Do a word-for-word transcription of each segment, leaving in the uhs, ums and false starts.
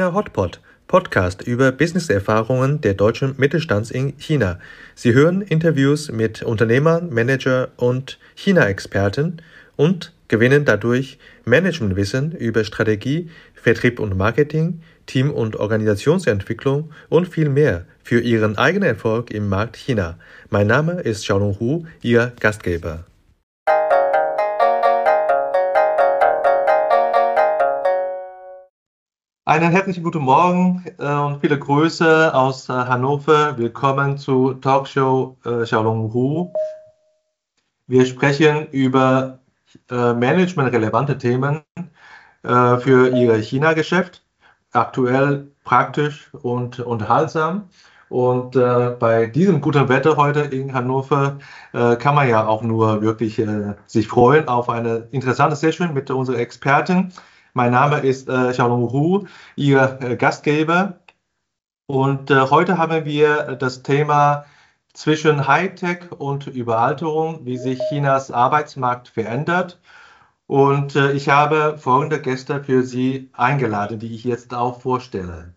China Hotpot, Podcast über Businesserfahrungen der deutschen Mittelstands in China. Sie hören Interviews mit Unternehmern, Manager und China-Experten und gewinnen dadurch Managementwissen über Strategie, Vertrieb und Marketing, Team- und Organisationsentwicklung und viel mehr für Ihren eigenen Erfolg im Markt China. Mein Name ist Xiaolong Hu, Ihr Gastgeber. Einen herzlichen guten Morgen äh, und viele Grüße aus äh, Hannover. Willkommen zu Talkshow äh, Xiaolong Hu. Wir sprechen über äh, managementrelevante Themen äh, für Ihr China-Geschäft, aktuell, praktisch und unterhaltsam. Und äh, bei diesem guten Wetter heute in Hannover äh, kann man ja auch nur wirklich äh, sich freuen auf eine interessante Session mit unseren Experten. Mein Name ist äh, Xiaolong Hu, Ihr äh, Gastgeber. Und äh, heute haben wir das Thema zwischen Hightech und Überalterung, wie sich Chinas Arbeitsmarkt verändert. Und äh, ich habe folgende Gäste für Sie eingeladen, die ich jetzt auch vorstelle.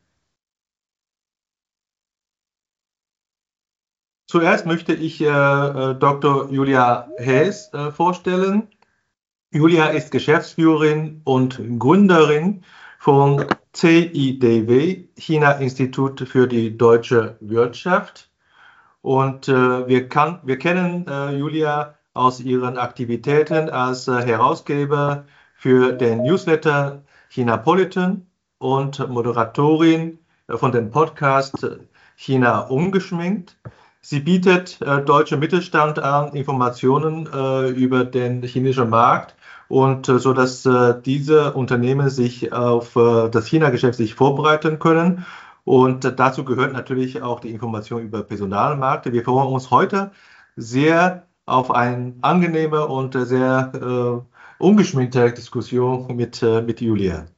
Zuerst möchte ich äh, äh, Doktor Julia Haes äh, vorstellen. Julia ist Geschäftsführerin und Gründerin von C I D W, China Institut für die deutsche Wirtschaft. Und äh, wir, kann, wir kennen äh, Julia aus ihren Aktivitäten als äh, Herausgeber für den Newsletter Chinapolitan und Moderatorin äh, von dem Podcast äh, China ungeschminkt. Sie bietet äh, deutschem Mittelstand an Informationen äh, über den chinesischen Markt und äh, so dass äh, diese Unternehmen sich auf äh, das China-Geschäft sich vorbereiten können. Und äh, dazu gehört natürlich auch die Information über Personalmärkte. Wir freuen uns heute sehr auf eine angenehme und äh, sehr äh, ungeschminkte Diskussion mit, äh, mit Julia.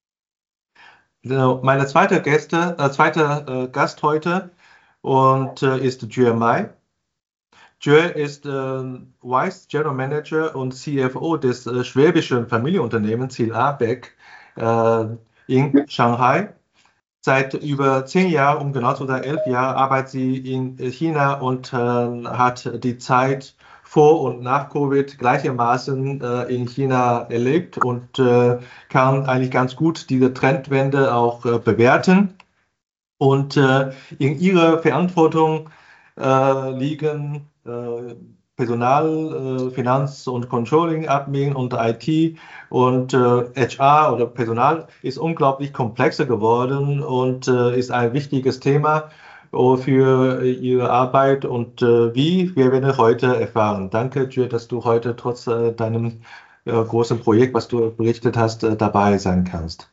Meine zweite Gäste, äh, zweite äh, Gast heute und äh, ist Jue Mai. Jue ist äh, Vice General Manager und C F O des äh, schwäbischen Familienunternehmens Ziel Abeck äh, in Shanghai. Seit über zehn Jahren, um genau zu sein, elf Jahre, arbeitet sie in China und äh, hat die Zeit vor und nach Covid gleichermaßen äh, in China erlebt und äh, kann eigentlich ganz gut diese Trendwende auch äh, bewerten. Und äh, in ihrer Verantwortung äh, liegen äh, Personal, äh, Finanz- und Controlling, Admin und I T und äh, H R oder Personal ist unglaublich komplexer geworden und äh, ist ein wichtiges Thema äh, für Ihre Arbeit und äh, wie, wir werden heute erfahren. Danke, Jue, dass du heute trotz äh, deinem äh, großen Projekt, was du berichtet hast, äh, dabei sein kannst.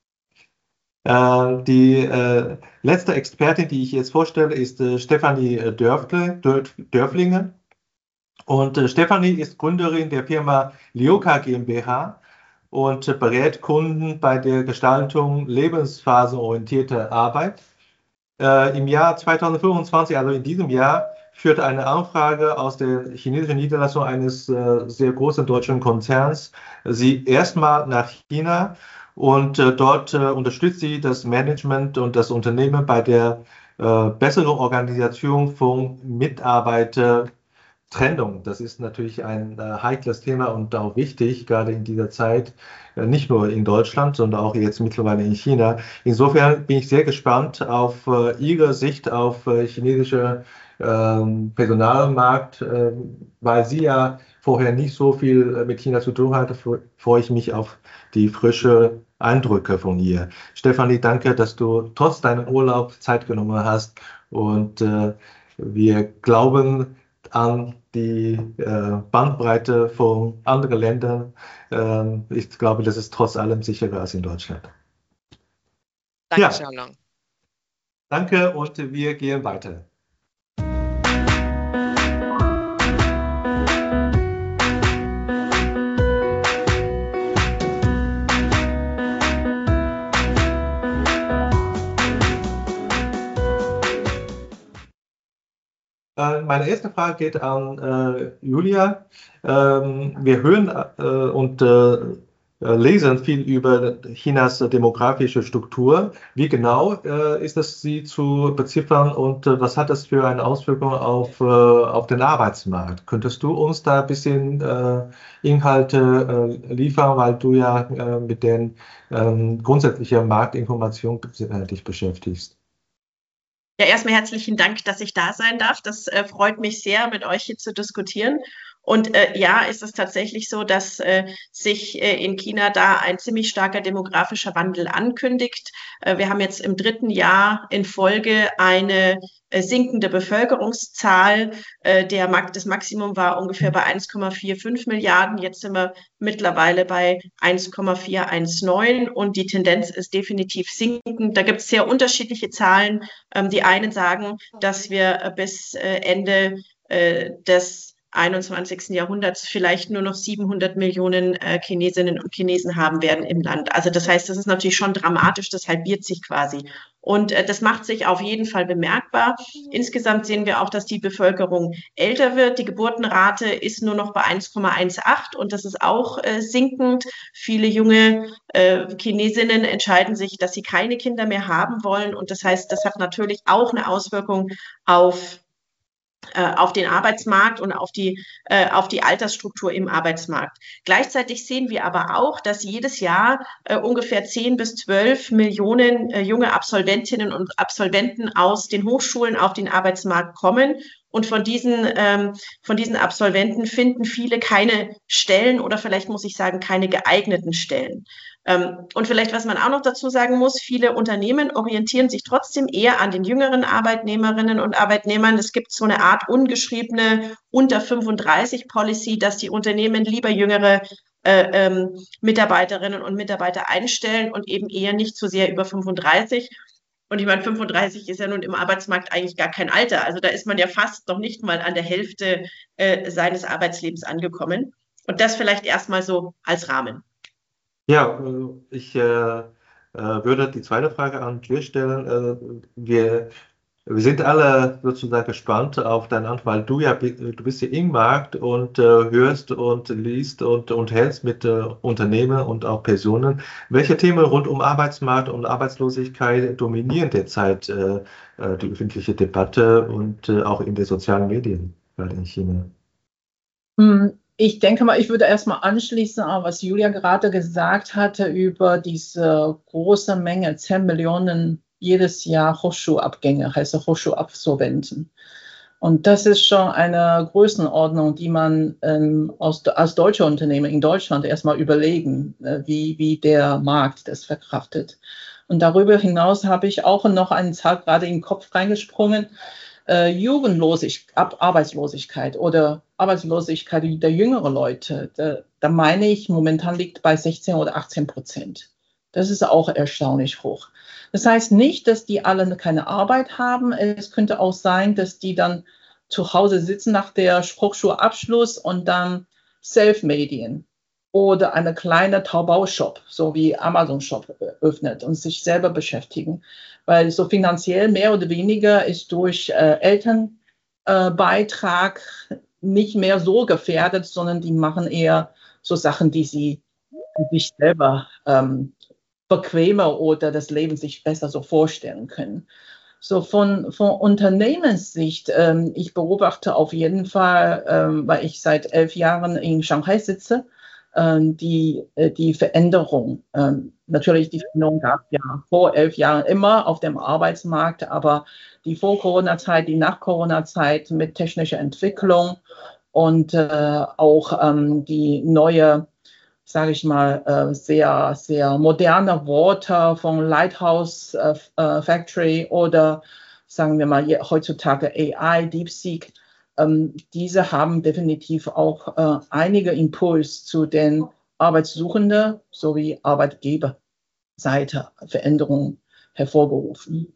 Äh, die äh, letzte Expertin, die ich jetzt vorstelle, ist äh, Stefanie Dörfle, Dörf, Dörflinger. Und äh, Stefanie ist Gründerin der Firma Lioka GmbH und äh, berät Kunden bei der Gestaltung lebensphasenorientierter Arbeit. Äh, Im Jahr zweitausendfünfundzwanzig, also in diesem Jahr, führte eine Anfrage aus der chinesischen Niederlassung eines äh, sehr großen deutschen Konzerns sie erstmal nach China. Und äh, dort äh, unterstützt sie das Management und das Unternehmen bei der äh, besseren Organisation von Mitarbeitertrennung. Das ist natürlich ein äh, heikles Thema und auch wichtig, gerade in dieser Zeit, äh, nicht nur in Deutschland, sondern auch jetzt mittlerweile in China. Insofern bin ich sehr gespannt auf äh, Ihre Sicht auf äh, chinesische ähm, Personalmarkt, äh, weil Sie ja vorher nicht so viel äh, mit China zu tun hatten, freue ich mich auf die frische Eindrücke von ihr. Stefanie, danke, dass du trotz deinem Urlaub Zeit genommen hast und äh, wir glauben an die äh, Bandbreite von anderen Ländern. Ähm, ich glaube, das ist trotz allem sicherer als in Deutschland. Danke, Ja, Xiaolong. danke und wir gehen weiter. Meine erste Frage geht an äh, Julia. Ähm, wir hören äh, und äh, äh, lesen viel über Chinas äh, demografische Struktur. Wie genau äh, ist das Sie zu beziffern und äh, was hat das für eine Auswirkung auf, äh, auf den Arbeitsmarkt? Könntest du uns da ein bisschen äh, Inhalte äh, liefern, weil du ja äh, mit den ähm, grundsätzlichen Marktinformationen äh, dich beschäftigst? Ja, erstmal herzlichen Dank, dass ich da sein darf. Das äh, freut mich sehr, mit euch hier zu diskutieren. Und äh, ja, ist es tatsächlich so, dass äh, sich äh, in China da ein ziemlich starker demografischer Wandel ankündigt. Äh, wir haben jetzt im dritten Jahr in Folge eine äh, sinkende Bevölkerungszahl. Äh, der Markt, das Maximum war ungefähr bei eins Komma fünfundvierzig Milliarden. Jetzt sind wir mittlerweile bei eins Komma vierhundertneunzehn und die Tendenz ist definitiv sinkend. Da gibt es sehr unterschiedliche Zahlen. Ähm, die einen sagen, dass wir äh, bis äh, Ende äh, des einundzwanzigsten Jahrhunderts vielleicht nur noch siebenhundert Millionen äh, Chinesinnen und Chinesen haben werden im Land. Also das heißt, das ist natürlich schon dramatisch, das halbiert sich quasi. Und äh, das macht sich auf jeden Fall bemerkbar. Insgesamt sehen wir auch, dass die Bevölkerung älter wird. Die Geburtenrate ist nur noch bei eins Komma achtzehn und das ist auch äh, sinkend. Viele junge äh, Chinesinnen entscheiden sich, dass sie keine Kinder mehr haben wollen. Und das heißt, das hat natürlich auch eine Auswirkung auf auf den Arbeitsmarkt und auf die, äh, auf die Altersstruktur im Arbeitsmarkt. Gleichzeitig sehen wir aber auch, dass jedes Jahr äh, ungefähr zehn bis zwölf Millionen äh, junge Absolventinnen und Absolventen aus den Hochschulen auf den Arbeitsmarkt kommen. Und von diesen, ähm, von diesen Absolventen finden viele keine Stellen oder vielleicht muss ich sagen, keine geeigneten Stellen. Ähm, und vielleicht, was man auch noch dazu sagen muss, viele Unternehmen orientieren sich trotzdem eher an den jüngeren Arbeitnehmerinnen und Arbeitnehmern. Es gibt so eine Art ungeschriebene unter fünfunddreißig Policy, dass die Unternehmen lieber jüngere äh, ähm, Mitarbeiterinnen und Mitarbeiter einstellen und eben eher nicht so sehr über fünfunddreißig. Und ich meine, fünfunddreißig ist ja nun im Arbeitsmarkt eigentlich gar kein Alter. Also da ist man ja fast noch nicht mal an der Hälfte äh, seines Arbeitslebens angekommen. Und das vielleicht erstmal so als Rahmen. Ja, äh, ich äh, äh, würde die zweite Frage an dir stellen. Äh, wir, wir sind alle sozusagen gespannt auf deine Antwort, weil du ja bi- du bist ja im Markt und äh, hörst und liest und unterhältst mit äh, Unternehmen und auch Personen. Welche Themen rund um Arbeitsmarkt und Arbeitslosigkeit dominieren derzeit äh, äh, die öffentliche Debatte und äh, auch in den sozialen Medien, gerade in China? Hm, Ich denke mal, ich würde erstmal anschließen, an was Julia gerade gesagt hatte über diese große Menge, zehn Millionen jedes Jahr Hochschulabgänger, heißt Hochschulabsolventen. Und das ist schon eine Größenordnung, die man ähm, aus, als deutsche Unternehmen in Deutschland erstmal überlegen, äh, wie, wie der Markt das verkraftet. Und darüber hinaus habe ich auch noch eine Zahl gerade in den Kopf reingesprungen. Äh, Jugendlosigkeit, Ab Arbeitslosigkeit oder Arbeitslosigkeit der jüngeren Leute, da, da meine ich, momentan liegt bei sechzehn oder achtzehn Prozent. Das ist auch erstaunlich hoch. Das heißt nicht, dass die alle keine Arbeit haben. Es könnte auch sein, dass die dann zu Hause sitzen nach der Hochschulabschluss und dann Self-Medien oder eine kleine Taobao-Shop, so wie Amazon-Shop öffnet und sich selber beschäftigen. Weil so finanziell mehr oder weniger ist durch äh, Elternbeitrag äh, nicht mehr so gefährdet, sondern die machen eher so Sachen, die sie sich selber ähm, bequemer oder das Leben sich besser so vorstellen können. So von, von Unternehmenssicht, ähm, ich beobachte auf jeden Fall, ähm, weil ich seit elf Jahren in Shanghai sitze, ähm, die, äh, die Veränderung. Ähm, natürlich, die Veränderung gab es ja vor elf Jahren immer auf dem Arbeitsmarkt, aber die Vor-Corona-Zeit, die Nach-Corona-Zeit mit technischer Entwicklung und äh, auch ähm, die neue, sage ich mal, äh, sehr, sehr moderne Worte von Lighthouse äh, äh, Factory oder sagen wir mal heutzutage A I, DeepSeek. Ähm, diese haben definitiv auch äh, einige Impuls zu den Arbeitssuchenden sowie Arbeitgeberseite Veränderungen hervorgerufen.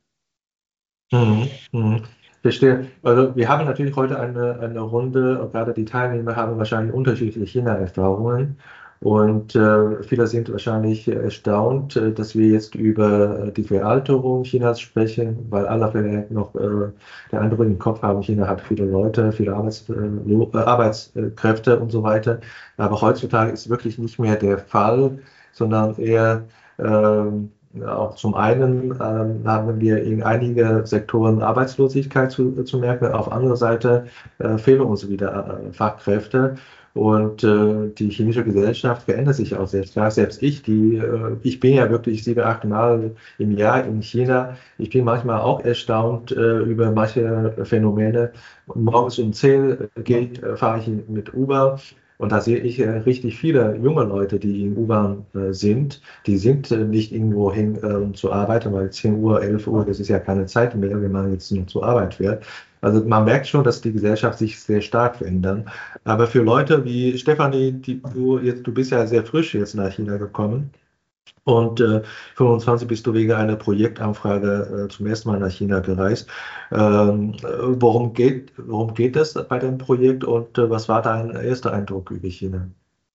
Mhm, mhm. Verstehe. Also wir haben natürlich heute eine, eine Runde, gerade die Teilnehmer haben wahrscheinlich unterschiedliche China-Erfahrungen. Und äh, viele sind wahrscheinlich erstaunt, äh, dass wir jetzt über die Veralterung Chinas sprechen, weil alle vielleicht noch äh, der Eindruck im Kopf haben, China hat viele Leute, viele Arbeits, äh, Arbeitskräfte und so weiter. Aber heutzutage ist wirklich nicht mehr der Fall, sondern eher ähm, auch zum einen ähm, haben wir in einigen Sektoren Arbeitslosigkeit zu, zu merken, auf anderer Seite äh, fehlen uns wieder äh, Fachkräfte. Und äh, die chinesische Gesellschaft verändert sich auch sehr stark. Selbst ich, die, äh, ich bin ja wirklich sieben, acht Mal im Jahr in China. Ich bin manchmal auch erstaunt äh, über manche Phänomene. Morgens um zehn geht, äh, fahre ich mit Uber. Und da sehe ich äh, richtig viele junge Leute, die in U-Bahn äh, sind. Die sind äh, nicht irgendwo hin, äh, um zu arbeiten, weil zehn Uhr, elf Uhr, das ist ja keine Zeit mehr, wenn man jetzt nur zur Arbeit fährt. Also man merkt schon, dass die Gesellschaft sich sehr stark verändert. Aber für Leute wie Stefanie, die, du, jetzt, du bist ja sehr frisch jetzt nach China gekommen. Und äh, fünfundzwanzig bist du wegen einer Projektanfrage äh, zum ersten Mal nach China gereist. Ähm, äh, worum geht, worum geht es bei dem Projekt und äh, was war dein erster Eindruck über China?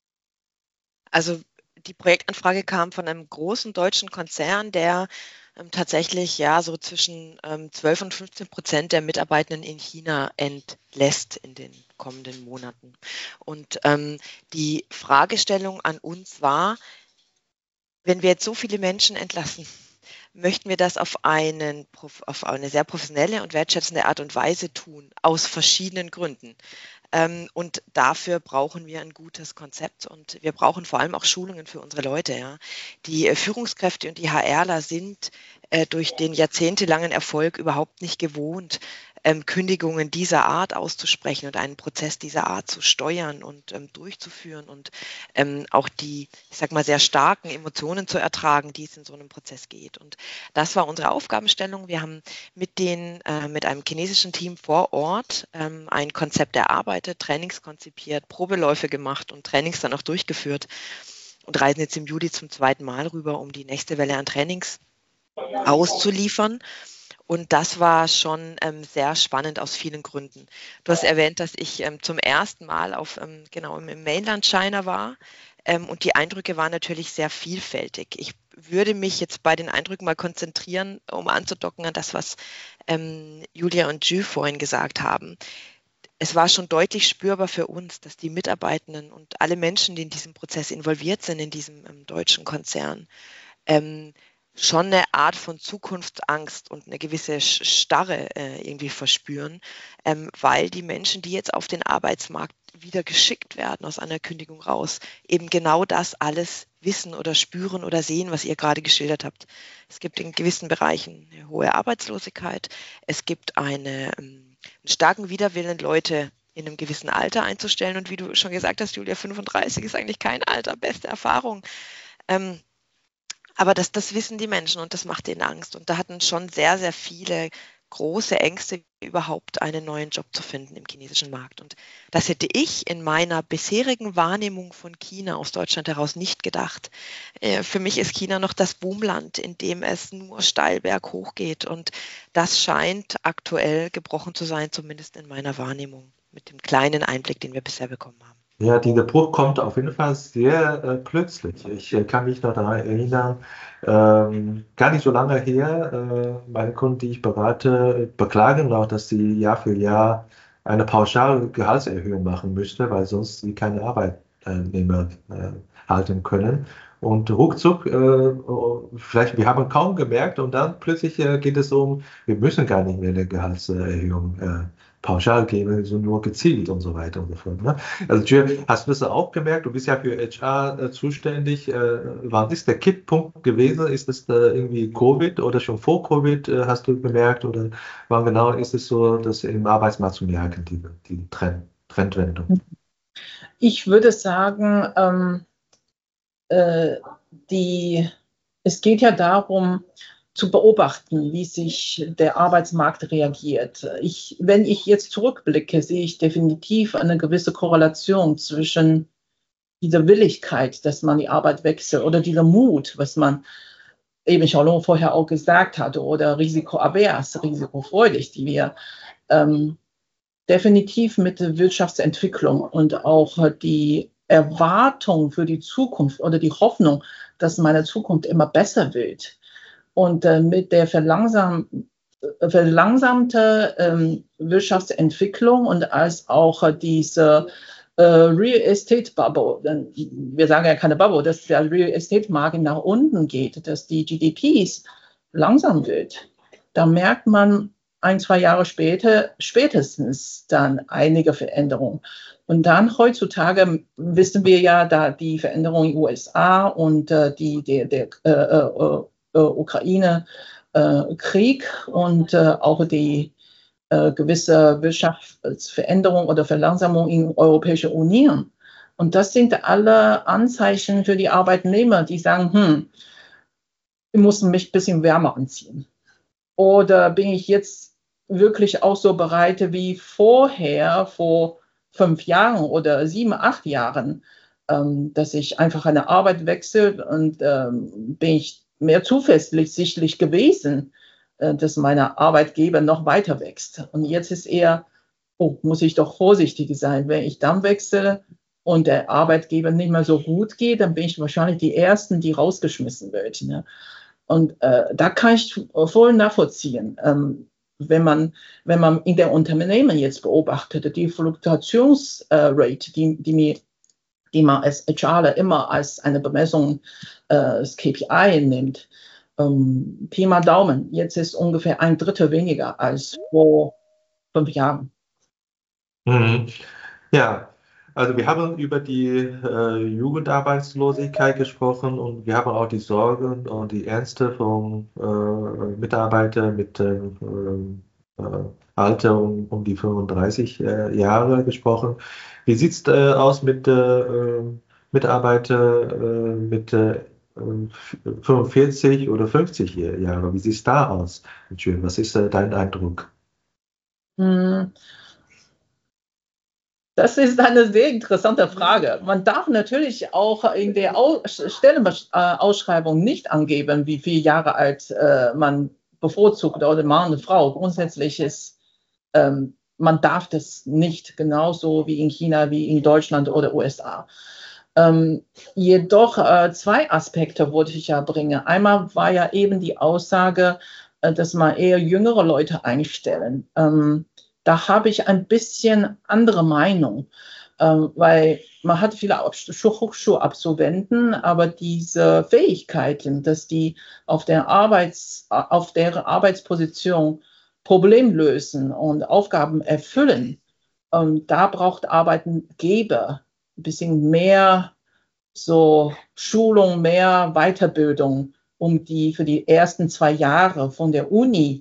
Also die Projektanfrage kam von einem großen deutschen Konzern, der ähm, tatsächlich ja so zwischen ähm, zwölf und fünfzehn Prozent der Mitarbeitenden in China entlässt in den kommenden Monaten. Und ähm, die Fragestellung an uns war, wenn wir jetzt so viele Menschen entlassen, möchten wir das auf, einen, auf eine sehr professionelle und wertschätzende Art und Weise tun, aus verschiedenen Gründen. Ähm, und dafür brauchen wir ein gutes Konzept und wir brauchen vor allem auch Schulungen für unsere Leute. Ja. Die äh, Führungskräfte und die HRler sind äh, durch den jahrzehntelangen Erfolg überhaupt nicht gewohnt, ähm, Kündigungen dieser Art auszusprechen und einen Prozess dieser Art zu steuern und ähm, durchzuführen und ähm, auch die, ich sag mal, sehr starken Emotionen zu ertragen, die es in so einem Prozess geht. Und das war unsere Aufgabenstellung. Wir haben mit, den, äh, mit einem chinesischen Team vor Ort ähm, ein Konzept erarbeitet, Trainings konzipiert, Probeläufe gemacht und Trainings dann auch durchgeführt und reisen jetzt im Juli zum zweiten Mal rüber, um die nächste Welle an Trainings auszuliefern. Und das war schon ähm, sehr spannend aus vielen Gründen. Du hast erwähnt, dass ich ähm, zum ersten Mal auf, ähm, genau im Mainland China war ähm, und die Eindrücke waren natürlich sehr vielfältig. Ich würde mich jetzt bei den Eindrücken mal konzentrieren, um anzudocken an das, was ähm, Julia und Ju vorhin gesagt haben. Es war schon deutlich spürbar für uns, dass die Mitarbeitenden und alle Menschen, die in diesem Prozess involviert sind, in diesem ähm, deutschen Konzern, ähm, schon eine Art von Zukunftsangst und eine gewisse Starre äh, irgendwie verspüren, ähm, weil die Menschen, die jetzt auf den Arbeitsmarkt wieder geschickt werden aus einer Kündigung raus, eben genau das alles wissen oder spüren oder sehen, was ihr gerade geschildert habt. Es gibt in gewissen Bereichen eine hohe Arbeitslosigkeit, es gibt eine, ähm, einen starken Widerwillen, Leute in einem gewissen Alter einzustellen und wie du schon gesagt hast, Julia, fünfunddreißig ist eigentlich kein Alter, beste Erfahrung. Ähm, Aber das, das wissen die Menschen und das macht denen Angst. Und da hatten schon sehr, sehr viele große Ängste, überhaupt einen neuen Job zu finden im chinesischen Markt. Und das hätte ich in meiner bisherigen Wahrnehmung von China aus Deutschland heraus nicht gedacht. Für mich ist China noch das Boomland, in dem es nur steil berghoch geht. Und das scheint aktuell gebrochen zu sein, zumindest in meiner Wahrnehmung, mit dem kleinen Einblick, den wir bisher bekommen haben. Ja, dieser Bruch kommt auf jeden Fall sehr äh, plötzlich. Ich äh, kann mich noch daran erinnern, ähm, gar nicht so lange her, äh, meine Kunden, die ich berate, beklagen auch, dass sie Jahr für Jahr eine pauschale Gehaltserhöhung machen müsste, weil sonst sie keine Arbeitnehmer äh, halten können. Und ruckzuck, äh, vielleicht, wir haben kaum gemerkt und dann plötzlich äh, geht es um, wir müssen gar nicht mehr eine Gehaltserhöhung äh, pauschal geben, so nur gezielt und so weiter und so fort. Ne? Also Jill, hast du das auch gemerkt? Du bist ja für H R äh, zuständig. Äh, wann ist der Kipppunkt gewesen? Ist es äh, irgendwie Covid oder schon vor Covid äh, hast du bemerkt? Oder wann genau ist es so, dass im Arbeitsmarkt zu merken, die, die Trend, Trendwendung? Ich würde sagen, ähm, äh, die, es geht ja darum, zu beobachten, wie sich der Arbeitsmarkt reagiert. Ich, wenn ich jetzt zurückblicke, sehe ich definitiv eine gewisse Korrelation zwischen dieser Willigkeit, dass man die Arbeit wechselt oder dieser Mut, was man eben Charlotte vorher auch gesagt hatte, oder risikoavers, risikofreudig, die wir ähm, definitiv mit der Wirtschaftsentwicklung und auch die Erwartung für die Zukunft oder die Hoffnung, dass meine Zukunft immer besser wird. Und äh, mit der verlangsam, verlangsamte ähm, Wirtschaftsentwicklung und als auch äh, diese äh, Real Estate Bubble, denn wir sagen ja keine Bubble, dass der Real Estate Markt nach unten geht, dass die G D Ps langsam wird, da merkt man ein, zwei Jahre später spätestens dann einige Veränderungen. Und dann heutzutage wissen wir ja, da die Veränderungen in den U S A und äh, die, der, der äh, äh, äh, Ukraine-Krieg äh, und äh, auch die äh, gewisse Wirtschaftsveränderung oder Verlangsamung in der Europäischen Union. Und das sind alle Anzeichen für die Arbeitnehmer, die sagen, hm, ich muss mich ein bisschen wärmer anziehen. Oder bin ich jetzt wirklich auch so bereit wie vorher, vor fünf Jahren oder sieben, acht Jahren, ähm, dass ich einfach eine Arbeit wechsle und ähm, bin ich mehr zuversichtlich gewesen, äh, dass meine Arbeitgeber noch weiter wächst. Und jetzt ist eher, oh, muss ich doch vorsichtig sein. Wenn ich dann wechsle und der Arbeitgeber nicht mehr so gut geht, dann bin ich wahrscheinlich die Ersten, die rausgeschmissen wird. Ne? Und äh, da kann ich voll nachvollziehen, ähm, wenn man, wenn man in der Unternehmen jetzt beobachtet, die Fluktuationsrate, die, die, die man als H R immer als eine Bemessung, äh, als K P I nimmt, ähm, Pi mal Daumen, jetzt ist ungefähr ein Drittel weniger als vor fünf Jahren. Mhm. Ja, also wir haben über die äh, Jugendarbeitslosigkeit gesprochen und wir haben auch die Sorgen und die Ängste von äh, Mitarbeitern mit ähm, äh, Alter um, um die fünfunddreißig äh, Jahre gesprochen. Wie sieht es äh, aus mit äh, Mitarbeitern äh, mit äh, fünfundvierzig oder fünfzig Jahre? Wie sieht es da aus? Was ist äh, dein Eindruck? Hm. Das ist eine sehr interessante Frage. Man darf natürlich auch in der Stellenausschreibung nicht angeben, wie viele Jahre alt äh, man bevorzugt oder Mann oder Frau. Grundsätzlich ist, ähm, man darf das nicht genauso wie in China, wie in Deutschland oder U S A. Ähm, jedoch äh, zwei Aspekte wollte ich ja bringen. Einmal war ja eben die Aussage, äh, dass man eher jüngere Leute einstellen. Ähm, Da habe ich ein bisschen andere Meinung, ähm, weil man hat viele Hochschulabsolventen, aber diese Fähigkeiten, dass die auf der Arbeits, auf der Arbeitsposition Probleme lösen und Aufgaben erfüllen, ähm, da braucht Arbeitgeber ein bisschen mehr so Schulung, mehr Weiterbildung, um die für die ersten zwei Jahre von der Uni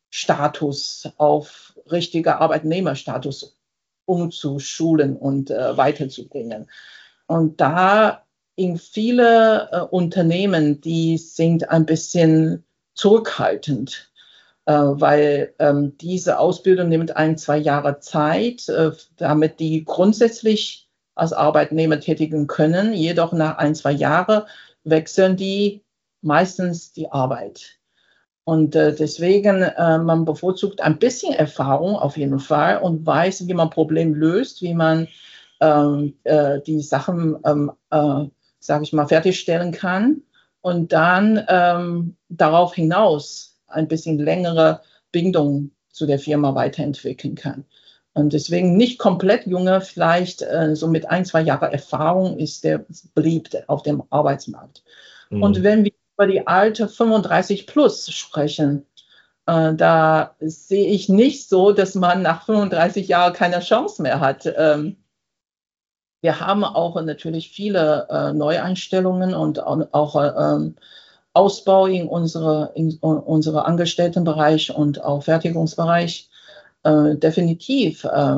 Status auf richtiger Arbeitnehmerstatus umzuschulen und äh, weiterzubringen. Und da in viele äh, Unternehmen, die sind ein bisschen zurückhaltend, äh, weil ähm, diese Ausbildung nimmt ein, zwei Jahre Zeit, äh, damit die grundsätzlich als Arbeitnehmer tätigen können. Jedoch nach ein, zwei Jahren wechseln die meistens die Arbeit. Und äh, deswegen, äh, man bevorzugt ein bisschen Erfahrung auf jeden Fall und weiß, wie man Probleme löst, wie man ähm, äh, die Sachen, ähm, äh, sage ich mal, fertigstellen kann und dann ähm, darauf hinaus ein bisschen längere Bindung zu der Firma weiterentwickeln kann. Und deswegen nicht komplett junge, vielleicht äh, so mit ein, zwei Jahren Erfahrung ist der beliebt auf dem Arbeitsmarkt. Mhm. Und wenn wir über die alte fünfunddreißig plus sprechen, äh, da sehe ich nicht so, dass man nach fünfunddreißig Jahren keine Chance mehr hat. Ähm, wir haben auch natürlich viele äh, Neueinstellungen und auch, auch ähm, Ausbau in unsere, in unsere Angestelltenbereich und auch Fertigungsbereich. Äh, definitiv, äh,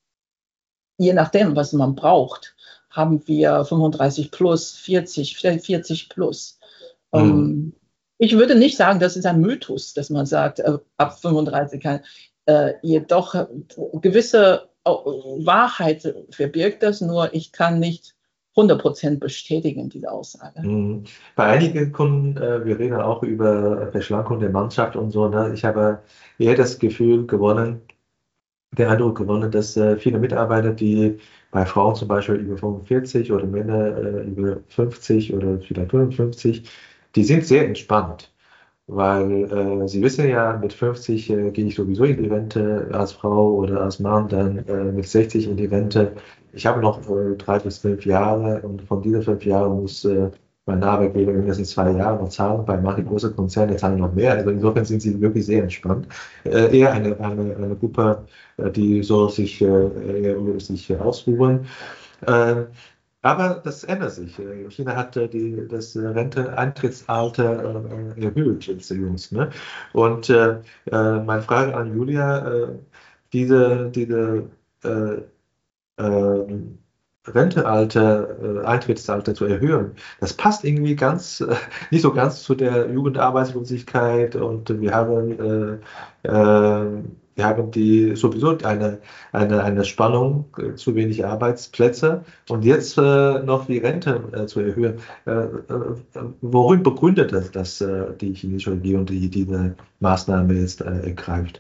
je nachdem, was man braucht, haben wir fünfunddreißig plus, vierzig, vierzig plus. Mhm. Ähm, ich würde nicht sagen, das ist ein Mythos, dass man sagt, äh, ab fünfunddreißig kann. Äh, jedoch äh, gewisse äh, Wahrheit verbirgt das, nur ich kann nicht hundert Prozent bestätigen, diese Aussage. Mhm. Bei einigen Kunden, äh, wir reden auch über Verschlankung der Mannschaft und so, ne? Ich habe eher das Gefühl gewonnen, den Eindruck gewonnen, dass äh, viele Mitarbeiter, die bei Frauen zum Beispiel über fünfundvierzig oder Männer äh, über fünfzig oder vielleicht fünfundfünfzig, die sind sehr entspannt. Weil äh, Sie wissen ja, mit fünfzig äh, gehe ich sowieso in die Rente als Frau oder als Mann, dann äh, mit sechzig in die Rente. Ich habe noch äh, drei bis fünf Jahre und von diesen fünf Jahren muss äh, mein Arbeitgeber mindestens zwei Jahre noch zahlen. Bei manchen großen Konzernen zahlen noch mehr. Also insofern sind sie wirklich sehr entspannt. Äh, eher eine, eine, eine Gruppe, äh, die so sich, äh, eher sich ausruhen. Äh, aber das ändert sich. Äh, China hat äh, die, das äh, Renteneintrittsalter äh, erhöht jetzt jüngst. Ne? Und äh, äh, meine Frage an Julia, äh, diese, diese äh, äh, Rentealter, äh, Eintrittsalter zu erhöhen, das passt irgendwie ganz, äh, nicht so ganz zu der Jugendarbeitslosigkeit und wir haben, äh, äh, wir haben die sowieso eine, eine, eine Spannung, äh, zu wenig Arbeitsplätze und jetzt äh, noch die Rente äh, zu erhöhen. Äh, äh, worin begründet das, dass äh, die chinesische Regierung die, diese Maßnahme jetzt äh, ergreift?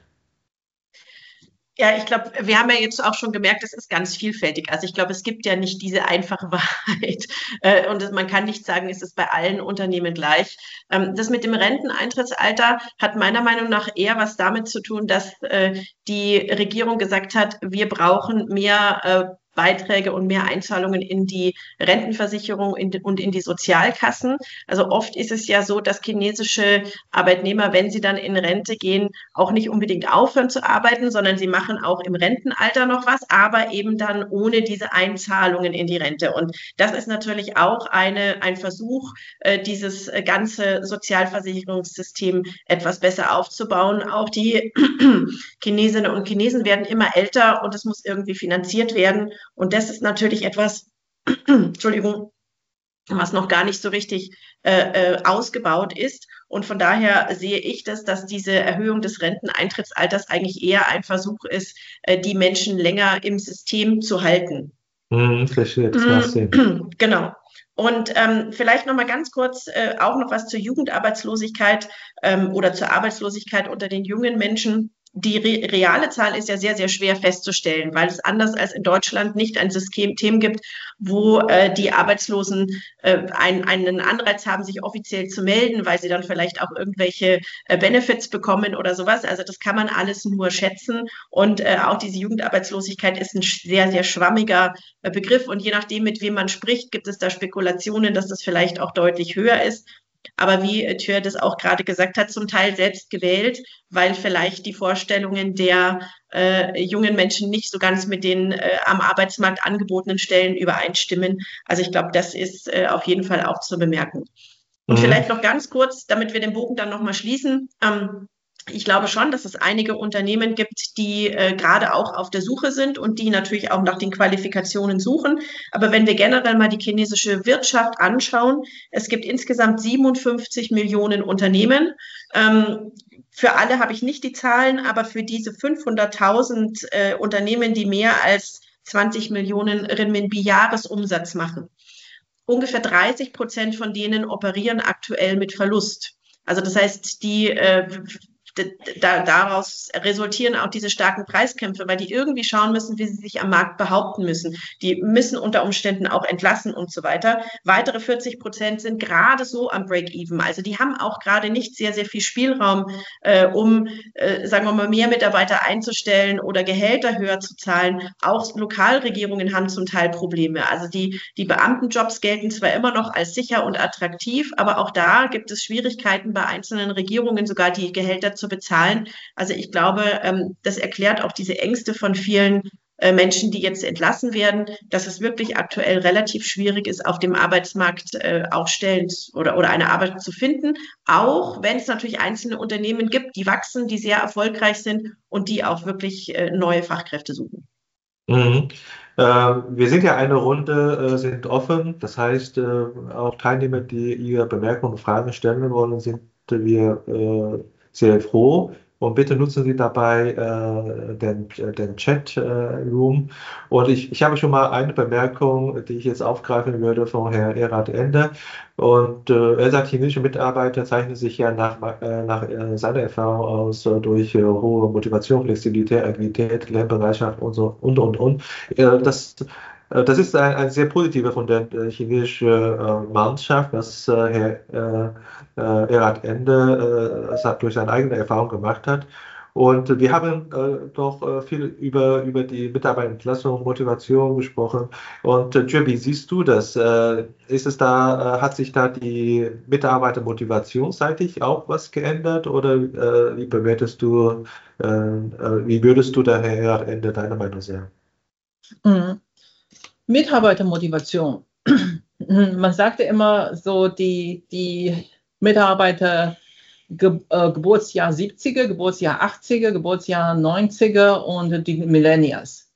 Ja, ich glaube, wir haben ja jetzt auch schon gemerkt, es ist ganz vielfältig. Also ich glaube, es gibt ja nicht diese einfache Wahrheit. Äh, und man kann nicht sagen, es ist bei allen Unternehmen gleich. Ähm, das mit dem Renteneintrittsalter hat meiner Meinung nach eher was damit zu tun, dass äh, die Regierung gesagt hat, wir brauchen mehr äh, Beiträge und mehr Einzahlungen in die Rentenversicherung in die, und in die Sozialkassen. Also oft ist es ja so, dass chinesische Arbeitnehmer, wenn sie dann in Rente gehen, auch nicht unbedingt aufhören zu arbeiten, sondern sie machen auch im Rentenalter noch was, aber eben dann ohne diese Einzahlungen in die Rente. Und das ist natürlich auch eine, ein Versuch, dieses ganze Sozialversicherungssystem etwas besser aufzubauen. Auch die Chinesinnen und Chinesen werden immer älter und es muss irgendwie finanziert werden. Und das ist natürlich etwas, Entschuldigung, was noch gar nicht so richtig äh, ausgebaut ist. Und von daher sehe ich das, dass diese Erhöhung des Renteneintrittsalters eigentlich eher ein Versuch ist, äh, die Menschen länger im System zu halten. Hm, verstehe, das macht Sinn. Genau. Und ähm, vielleicht noch mal ganz kurz äh, auch noch was zur Jugendarbeitslosigkeit ähm, oder zur Arbeitslosigkeit unter den jungen Menschen. Die re reale Zahl ist ja sehr, sehr schwer festzustellen, weil es anders als in Deutschland nicht ein System gibt, wo äh, die Arbeitslosen äh, ein, einen Anreiz haben, sich offiziell zu melden, weil sie dann vielleicht auch irgendwelche äh, Benefits bekommen oder sowas. Also das kann man alles nur schätzen. Und äh, auch diese Jugendarbeitslosigkeit ist ein sehr, sehr schwammiger äh, Begriff. Und je nachdem, mit wem man spricht, gibt es da Spekulationen, dass das vielleicht auch deutlich höher ist. Aber wie Thür das auch gerade gesagt hat, zum Teil selbst gewählt, weil vielleicht die Vorstellungen der äh, jungen Menschen nicht so ganz mit den äh, am Arbeitsmarkt angebotenen Stellen übereinstimmen. Also ich glaube, das ist äh, auf jeden Fall auch zu bemerken. Und mhm. vielleicht noch ganz kurz, damit wir den Bogen dann nochmal schließen. Ähm, Ich glaube schon, dass es einige Unternehmen gibt, die äh, gerade auch auf der Suche sind und die natürlich auch nach den Qualifikationen suchen. Aber wenn wir generell mal die chinesische Wirtschaft anschauen, es gibt insgesamt siebenundfünfzig Millionen Unternehmen. Ähm, für alle habe ich nicht die Zahlen, aber für diese fünfhunderttausend äh, Unternehmen, die mehr als zwanzig Millionen Renminbi Jahresumsatz machen, ungefähr dreißig Prozent von denen operieren aktuell mit Verlust. Also das heißt, die äh, Da, daraus resultieren auch diese starken Preiskämpfe, weil die irgendwie schauen müssen, wie sie sich am Markt behaupten müssen. Die müssen unter Umständen auch entlassen und so weiter. Weitere vierzig Prozent sind gerade so am Break-Even. Also die haben auch gerade nicht sehr, sehr viel Spielraum, äh, um, äh, sagen wir mal, mehr Mitarbeiter einzustellen oder Gehälter höher zu zahlen. Auch Lokalregierungen haben zum Teil Probleme. Also die, die Beamtenjobs gelten zwar immer noch als sicher und attraktiv, aber auch da gibt es Schwierigkeiten bei einzelnen Regierungen, sogar die Gehälter zu bezahlen. Also ich glaube, das erklärt auch diese Ängste von vielen Menschen, die jetzt entlassen werden, dass es wirklich aktuell relativ schwierig ist, auf dem Arbeitsmarkt auch Stellen oder, oder eine Arbeit zu finden, auch wenn es natürlich einzelne Unternehmen gibt, die wachsen, die sehr erfolgreich sind und die auch wirklich neue Fachkräfte suchen. Mhm. Äh, wir sind ja eine Runde, äh, sind offen. Das heißt, äh, auch Teilnehmer, die ihre Bemerkungen und Fragen stellen wollen, sind wir äh, sehr froh. Und bitte nutzen Sie dabei äh, den, den Chat-Room. Und ich, ich habe schon mal eine Bemerkung, die ich jetzt aufgreifen würde von Herrn Erhard Ende. Und äh, er sagt, chinesische Mitarbeiter zeichnen sich ja nach, äh, nach äh, seiner Erfahrung aus äh, durch äh, hohe Motivation, Flexibilität, Agilität, Lernbereitschaft und so und und und. Äh, das Das ist ein, ein sehr positiver von der äh, chinesischen äh, Mannschaft, was äh, Herr äh, äh, Erhard Ende äh, es durch seine eigene Erfahrung gemacht hat. Und wir haben äh, doch äh, viel über, über die Mitarbeiterentlassung, Motivation gesprochen. Und äh, Jim, wie siehst du das? Äh, ist es da, äh, hat sich da die Mitarbeitermotivationsseitig auch was geändert? Oder äh, wie bewertest du, äh, äh, wie würdest du da, Herr Erhard Ende, deine Meinung sagen? Mhm. Mitarbeitermotivation. Man sagte immer so, die, die Mitarbeiter Ge äh, Geburtsjahr siebziger, Geburtsjahr achtziger, Geburtsjahr neunziger und die Millennials.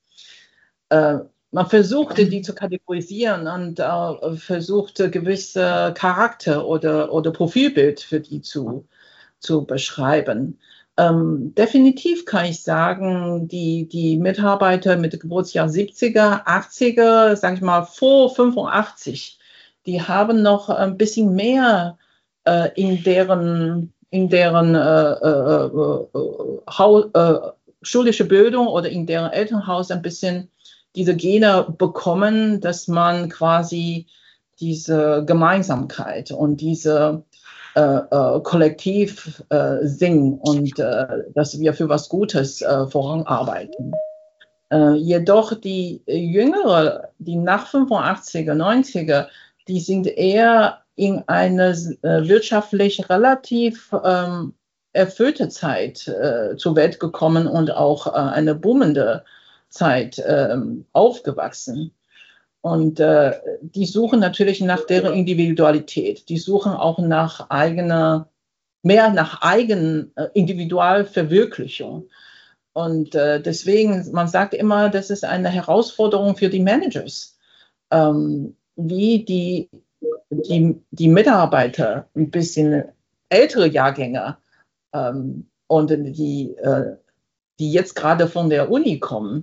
Äh, man versuchte, die zu kategorisieren und äh, versuchte, gewisse Charakter oder, oder Profilbild für die zu, zu beschreiben. Ähm, definitiv kann ich sagen, die, die Mitarbeiter mit Geburtsjahr siebziger, achtziger, sage ich mal vor fünfundachtzig, die haben noch ein bisschen mehr äh, in deren, in deren äh, äh, äh, Haus, äh, schulische Bildung oder in deren Elternhaus ein bisschen diese Gene bekommen, dass man quasi diese Gemeinsamkeit und diese Äh, äh, kollektiv äh, singen und äh, dass wir für was Gutes äh, voranarbeiten. Äh, jedoch die Jüngere, die nach fünfundachtziger, neunziger, die sind eher in eine äh, wirtschaftlich relativ ähm, erfüllte Zeit äh, zur Welt gekommen und auch äh, eine boomende Zeit äh, aufgewachsen. Und äh, die suchen natürlich nach deren Individualität. Die suchen auch nach eigener, mehr nach eigenen äh, Individualverwirklichung. Und äh, deswegen, man sagt immer, das ist eine Herausforderung für die Managers, ähm, wie die, die, die Mitarbeiter, ein bisschen ältere Jahrgänge ähm, und die, äh, die jetzt gerade von der Uni kommen,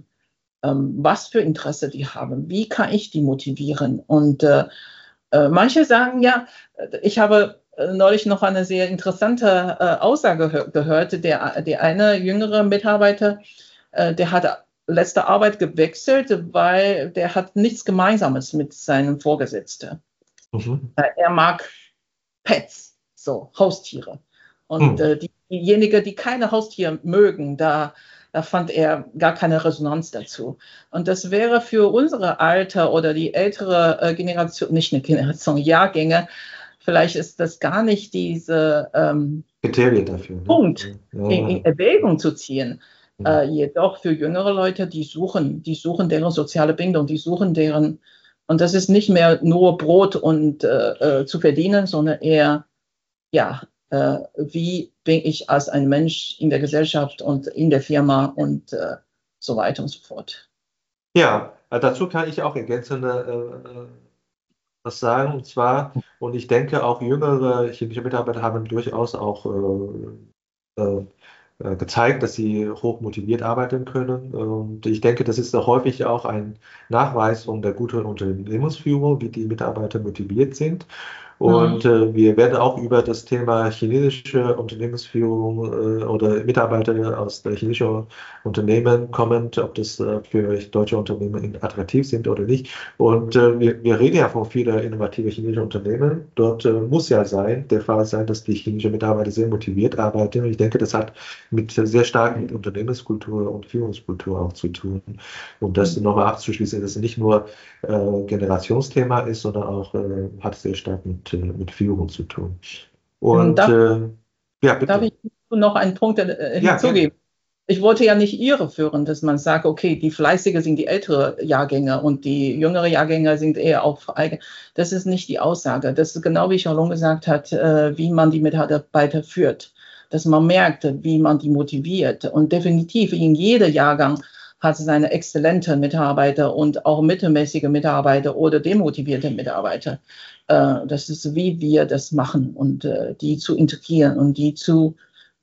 was für Interesse die haben, wie kann ich die motivieren. Und äh, äh, manche sagen ja, ich habe neulich noch eine sehr interessante äh, Aussage gehör gehört, der, der eine jüngere Mitarbeiter, äh, der hat letzte Arbeit gewechselt, weil der hat nichts Gemeinsames mit seinem Vorgesetzten. Mhm. Er mag Pets, so Haustiere. Und mhm. äh, die, diejenigen, die keine Haustiere mögen, da Da fand er gar keine Resonanz dazu. Und das wäre für unsere Alter oder die ältere äh, Generation, nicht eine Generation, Jahrgänge, vielleicht ist das gar nicht diese ähm, Kriterien dafür, ne? Punkt ja. in, in Erwägung zu ziehen. Ja. Äh, jedoch für jüngere Leute, die suchen, die suchen deren soziale Bindung, die suchen deren, und das ist nicht mehr nur Brot und äh, äh, zu verdienen, sondern eher, ja, äh, wie bin ich als ein Mensch in der Gesellschaft und in der Firma und äh, so weiter und so fort. Ja, dazu kann ich auch ergänzend äh, was sagen. Und zwar, und ich denke, auch jüngere chemische Mitarbeiter haben durchaus auch äh, äh, gezeigt, dass sie hoch motiviert arbeiten können. Und ich denke, das ist auch häufig auch ein Nachweis von der guten Unternehmensführung, wie die Mitarbeiter motiviert sind. Und mhm. äh, wir werden auch über das Thema chinesische Unternehmensführung äh, oder Mitarbeiter aus der chinesischen Unternehmen kommen, ob das äh, für deutsche Unternehmen attraktiv sind oder nicht. Und äh, wir, wir reden ja von vielen innovativen chinesischen Unternehmen. Dort äh, muss ja sein, der Fall sein, dass die chinesischen Mitarbeiter sehr motiviert arbeiten. Und ich denke, das hat mit sehr stark mit Unternehmenskultur und Führungskultur auch zu tun. Und das mhm. nochmal abzuschließen, dass es nicht nur äh, Generationsthema ist, sondern auch äh, hat sehr stark mit mit Führung zu tun. Und darf, äh, ja, bitte. Darf ich noch einen Punkt äh, hinzugeben? Ja, ich wollte ja nicht irreführen, dass man sagt, okay, die Fleißige sind die ältere Jahrgänge und die jüngere Jahrgänge sind eher auf eigen. Das ist nicht die Aussage. Das ist genau wie Xiaolong gesagt hat, äh, wie man die Mitarbeiter führt. Dass man merkt, wie man die motiviert. Und definitiv in jedem Jahrgang hat seine exzellente Mitarbeiter und auch mittelmäßige Mitarbeiter oder demotivierte Mitarbeiter. Das ist, wie wir das machen und die zu integrieren und die zu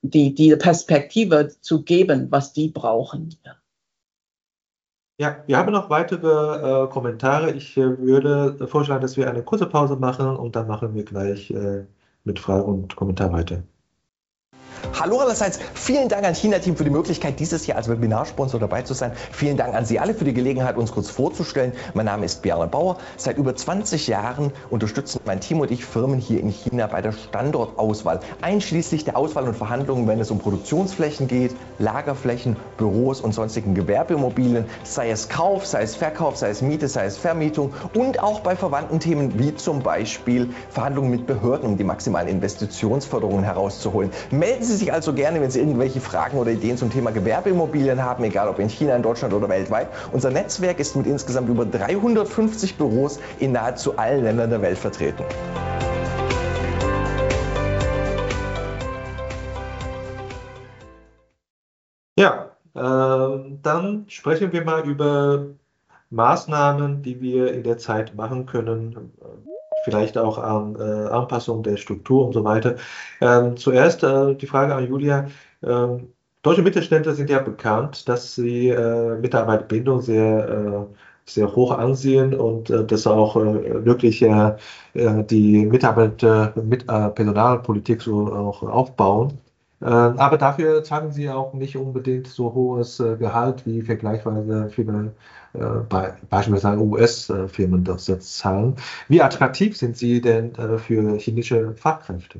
die, die Perspektive zu geben, was die brauchen. Ja, wir haben noch weitere äh, Kommentare. Ich äh, würde vorschlagen, dass wir eine kurze Pause machen und dann machen wir gleich äh, mit Fragen und Kommentar weiter. Hallo allerseits, vielen Dank an China-Team für die Möglichkeit, dieses Jahr als Webinarsponsor dabei zu sein. Vielen Dank an Sie alle für die Gelegenheit, uns kurz vorzustellen. Mein Name ist Bjarne Bauer. Seit über zwanzig Jahren unterstützen mein Team und ich Firmen hier in China bei der Standortauswahl, einschließlich der Auswahl und Verhandlungen, wenn es um Produktionsflächen geht, Lagerflächen, Büros und sonstigen Gewerbeimmobilien, sei es Kauf, sei es Verkauf, sei es Miete, sei es Vermietung und auch bei verwandten Themen wie zum Beispiel Verhandlungen mit Behörden, um die maximalen Investitionsförderungen herauszuholen. Melden Sie sich also gerne, wenn Sie irgendwelche Fragen oder Ideen zum Thema Gewerbeimmobilien haben, egal ob in China, in Deutschland oder weltweit. Unser Netzwerk ist mit insgesamt über dreihundertfünfzig Büros in nahezu allen Ländern der Welt vertreten. Ja, äh, dann sprechen wir mal über Maßnahmen, die wir in der Zeit machen können, vielleicht auch an äh, Anpassung der Struktur und so weiter. Ähm, zuerst äh, die Frage an Julia. Ähm, deutsche Mittelständler sind ja bekannt, dass sie äh, Mitarbeiterbindung sehr, äh, sehr hoch ansehen und äh, dass auch äh, wirklich äh, äh, die Mitarbeiter mit äh, Personalpolitik so auch aufbauen. Äh, aber dafür zahlen sie auch nicht unbedingt so hohes äh, Gehalt wie vergleichsweise viele äh, bei, beispielsweise U S-Firmen das jetzt zahlen. Wie attraktiv sind sie denn äh, für chinesische Fachkräfte?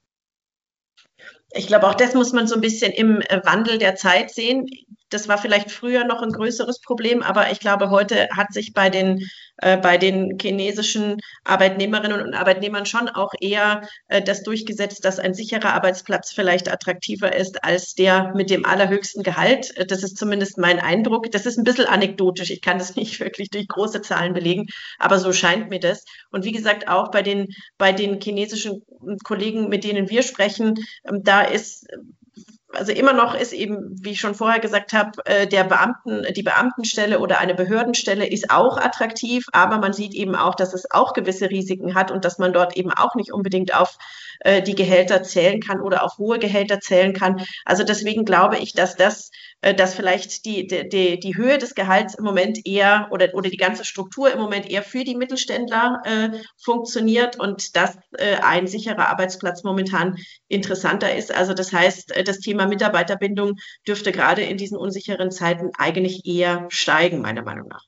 Ich glaube, auch das muss man so ein bisschen im äh, Wandel der Zeit sehen. Das war vielleicht früher noch ein größeres Problem, aber ich glaube, heute hat sich bei den, äh, bei den chinesischen Arbeitnehmerinnen und Arbeitnehmern schon auch eher äh, das durchgesetzt, dass ein sicherer Arbeitsplatz vielleicht attraktiver ist als der mit dem allerhöchsten Gehalt. Das ist zumindest mein Eindruck. Das ist ein bisschen anekdotisch. Ich kann das nicht wirklich durch große Zahlen belegen, aber so scheint mir das. Und wie gesagt, auch bei den, bei den chinesischen Kollegen, mit denen wir sprechen, da ist, also immer noch ist eben, wie ich schon vorher gesagt habe, der Beamten, die Beamtenstelle oder eine Behördenstelle ist auch attraktiv, aber man sieht eben auch, dass es auch gewisse Risiken hat und dass man dort eben auch nicht unbedingt auf die Gehälter zählen kann oder auf hohe Gehälter zählen kann. Also deswegen glaube ich, dass das, dass vielleicht die, die, die Höhe des Gehalts im Moment eher oder, oder die ganze Struktur im Moment eher für die Mittelständler äh, funktioniert und dass äh, ein sicherer Arbeitsplatz momentan interessanter ist. Also das heißt, das Thema Mitarbeiterbindung dürfte gerade in diesen unsicheren Zeiten eigentlich eher steigen, meiner Meinung nach.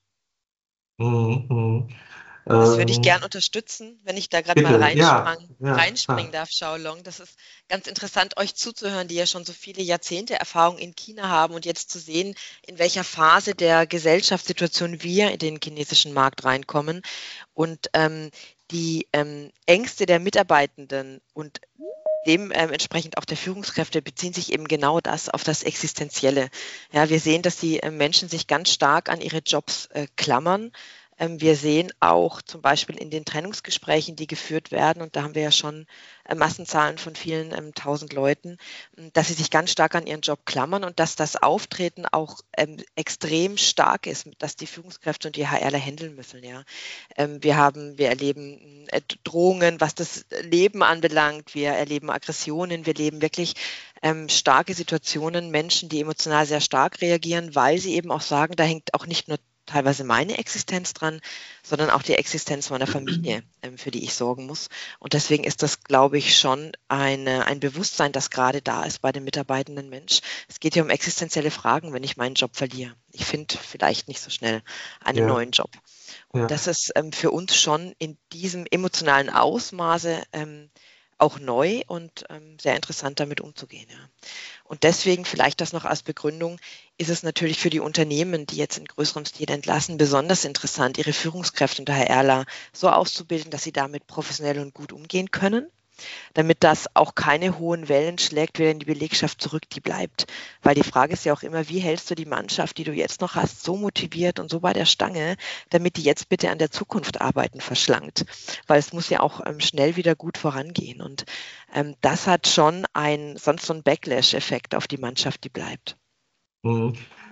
Mhm. Das würde ich Ähm, gern unterstützen, wenn ich da gerade mal bitte, ja, reinsprang, ja, reinspringen ah, darf, Xiaolong. Das ist ganz interessant, euch zuzuhören, die ja schon so viele Jahrzehnte Erfahrung in China haben und jetzt zu sehen, in welcher Phase der Gesellschaftssituation wir in den chinesischen Markt reinkommen. Und ähm, die ähm, Ängste der Mitarbeitenden und dementsprechend auch der Führungskräfte beziehen sich eben genau das auf das Existenzielle. Ja, wir sehen, dass die äh, Menschen sich ganz stark an ihre Jobs äh, klammern. Ähm, wir sehen auch zum Beispiel in den Trennungsgesprächen, die geführt werden, und da haben wir ja schon äh, Massenzahlen von vielen ähm, tausend Leuten, ähm, dass sie sich ganz stark an ihren Job klammern und dass das Auftreten auch ähm, extrem stark ist, dass die Führungskräfte und die H Rler handeln müssen. Ja. Ähm, wir haben, wir erleben äh, Drohungen, was das Leben anbelangt, wir erleben Aggressionen, wir erleben wirklich ähm, starke Situationen, Menschen, die emotional sehr stark reagieren, weil sie eben auch sagen, da hängt auch nicht nur teilweise meine Existenz dran, sondern auch die Existenz meiner Familie, ähm, für die ich sorgen muss. Und deswegen ist das, glaube ich, schon eine, ein Bewusstsein, das gerade da ist bei dem mitarbeitenden Mensch. Es geht hier um existenzielle Fragen, wenn ich meinen Job verliere. Ich finde vielleicht nicht so schnell einen ja, neuen Job. Und ja. das ist ähm, für uns schon in diesem emotionalen Ausmaße ähm, auch neu und ähm, sehr interessant, damit umzugehen. Ja. Und deswegen, vielleicht das noch als Begründung, ist es natürlich für die Unternehmen, die jetzt in größerem Stil entlassen, besonders interessant, ihre Führungskräfte und H Rler so auszubilden, dass sie damit professionell und gut umgehen können, damit das auch keine hohen Wellen schlägt, wieder in die Belegschaft zurück, die bleibt. Weil die Frage ist ja auch immer, wie hältst du die Mannschaft, die du jetzt noch hast, so motiviert und so bei der Stange, damit die jetzt bitte an der Zukunft arbeiten, verschlankt. Weil es muss ja auch ähm, schnell wieder gut vorangehen. Und ähm, das hat schon ein, sonst so einen Backlash-Effekt auf die Mannschaft, die bleibt. Mhm.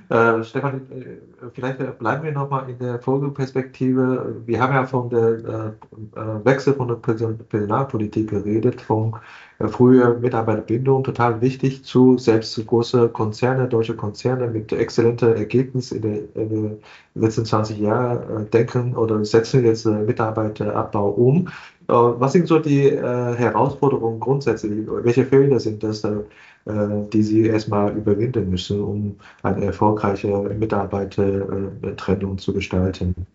Äh, Stefan, äh, vielleicht bleiben wir nochmal in der Vogelperspektive. Wir haben ja von der äh, äh, Wechsel von der Person- Personalpolitik geredet, von äh, früher Mitarbeiterbindung, total wichtig, zu selbst zu große Konzerne, deutsche Konzerne mit exzellenten Ergebnissen in, der, in den letzten zwanzig Jahren äh, denken oder setzen jetzt äh, Mitarbeiterabbau um. Äh, was sind so die äh, Herausforderungen grundsätzlich? Welche Felder sind das, äh, die Sie erstmal überwinden müssen, um eine erfolgreiche Mitarbeitertrennung zu gestalten?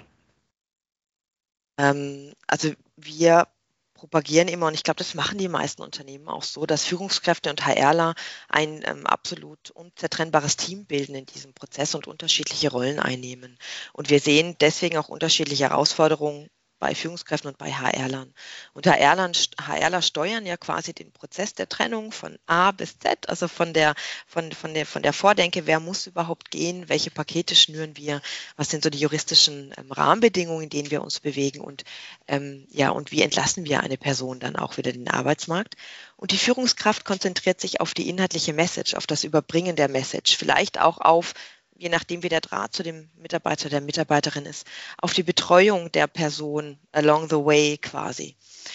Ähm, also wir propagieren immer, und ich glaube, das machen die meisten Unternehmen auch so, dass Führungskräfte und HRler ein ähm, absolut unzertrennbares Team bilden in diesem Prozess und unterschiedliche Rollen einnehmen. Und wir sehen deswegen auch unterschiedliche Herausforderungen bei Führungskräften und bei HRlern. Und HRlern, HRler steuern ja quasi den Prozess der Trennung von A bis Z, also von der, von, von der, von der Vordenke, wer muss überhaupt gehen, welche Pakete schnüren wir, was sind so die juristischen ähm, Rahmenbedingungen, in denen wir uns bewegen und ähm, ja, und wie entlassen wir eine Person dann auch wieder den Arbeitsmarkt. Und die Führungskraft konzentriert sich auf die inhaltliche Message, auf das Überbringen der Message, vielleicht auch auf, je nachdem wie der Draht zu dem Mitarbeiter, der Mitarbeiterin ist, auf die Betreuung der Person along the way quasi.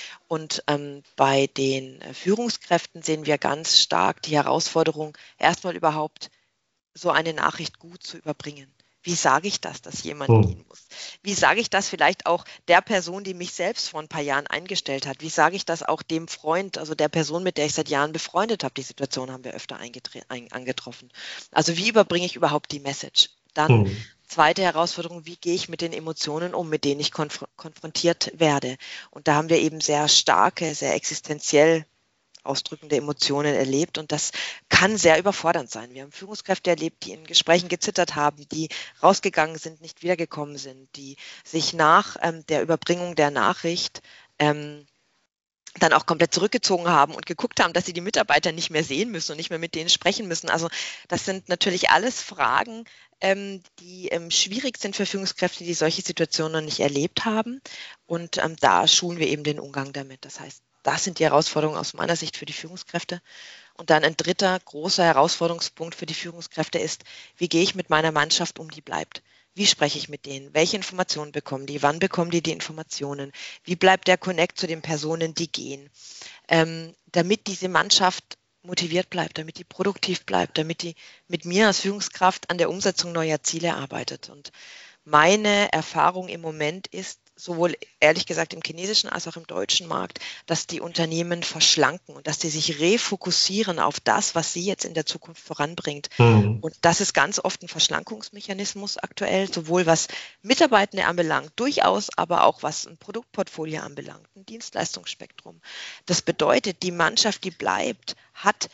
Und ähm, bei den äh, Führungskräften sehen wir ganz stark die Herausforderung, erstmal überhaupt so eine Nachricht gut zu überbringen. Wie sage ich das, dass jemand Hm. gehen muss? Wie sage ich das vielleicht auch der Person, die mich selbst vor ein paar Jahren eingestellt hat? Wie sage ich das auch dem Freund, also der Person, mit der ich seit Jahren befreundet habe? Die Situation haben wir öfter eingetre- ein- angetroffen. Also wie überbringe ich überhaupt die Message? Dann Hm. zweite Herausforderung, wie gehe ich mit den Emotionen um, mit denen ich konf- konfrontiert werde? Und da haben wir eben sehr starke, sehr existenziell ausdrückende Emotionen erlebt und das kann sehr überfordernd sein. Wir haben Führungskräfte erlebt, die in Gesprächen gezittert haben, die rausgegangen sind, nicht wiedergekommen sind, die sich nach ähm, der Überbringung der Nachricht ähm, dann auch komplett zurückgezogen haben und geguckt haben, dass sie die Mitarbeiter nicht mehr sehen müssen und nicht mehr mit denen sprechen müssen. Also das sind natürlich alles Fragen, ähm, die ähm, schwierig sind für Führungskräfte, die solche Situationen noch nicht erlebt haben. Und ähm, da schulen wir eben den Umgang damit. Das heißt, das sind die Herausforderungen aus meiner Sicht für die Führungskräfte. Und dann ein dritter großer Herausforderungspunkt für die Führungskräfte ist, wie gehe ich mit meiner Mannschaft um, die bleibt? Wie spreche ich mit denen? Welche Informationen bekommen die? Wann bekommen die die Informationen? Wie bleibt der Connect zu den Personen, die gehen? Ähm, damit diese Mannschaft motiviert bleibt, damit die produktiv bleibt, damit die mit mir als Führungskraft an der Umsetzung neuer Ziele arbeitet. Und meine Erfahrung im Moment ist, sowohl ehrlich gesagt im chinesischen als auch im deutschen Markt, dass die Unternehmen verschlanken und dass sie sich refokussieren auf das, was sie jetzt in der Zukunft voranbringt. Hm. Und das ist ganz oft ein Verschlankungsmechanismus aktuell, sowohl was Mitarbeitende anbelangt, durchaus, aber auch was ein Produktportfolio anbelangt, ein Dienstleistungsspektrum. Das bedeutet, die Mannschaft, die bleibt, hat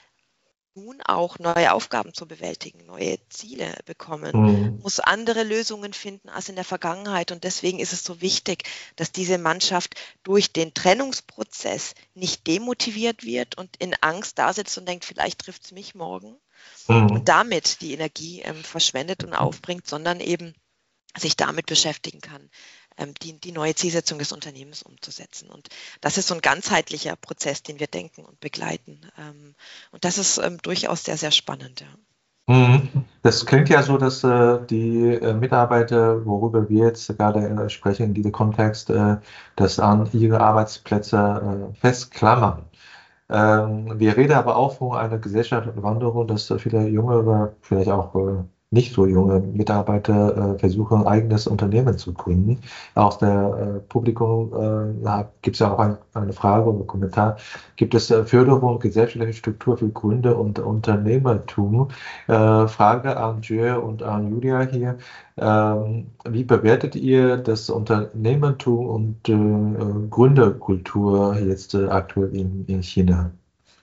nun auch neue Aufgaben zu bewältigen, neue Ziele bekommen, Hm. muss andere Lösungen finden als in der Vergangenheit. Und deswegen ist es so wichtig, dass diese Mannschaft durch den Trennungsprozess nicht demotiviert wird und in Angst da sitzt und denkt, vielleicht trifft es mich morgen Hm. und damit die Energie ähm, verschwendet und aufbringt, sondern eben sich damit beschäftigen kann, ähm, die, die neue Zielsetzung des Unternehmens umzusetzen. Und das ist so ein ganzheitlicher Prozess, den wir denken und begleiten. Ähm, und das ist ähm, durchaus sehr, sehr spannend. Ja. Hm. Das klingt ja so, dass äh, die äh, Mitarbeiter, worüber wir jetzt gerade äh, sprechen, in diesem Kontext, äh, das an ihre Arbeitsplätze äh, festklammern. Ähm, wir reden aber auch von einer Gesellschaftswanderung, dass äh, viele jüngere, vielleicht auch äh, nicht so junge Mitarbeiter äh, versuchen, ein eigenes Unternehmen zu gründen. Aus der äh, Publikum äh, gibt es ja auch ein, eine Frage oder Kommentar. Gibt es äh, Förderung gesellschaftlicher Struktur für Gründer und Unternehmertum? Äh, Frage an Jö und an Julia hier. Ähm, wie bewertet ihr das Unternehmertum und äh, Gründerkultur jetzt äh, aktuell in, in China?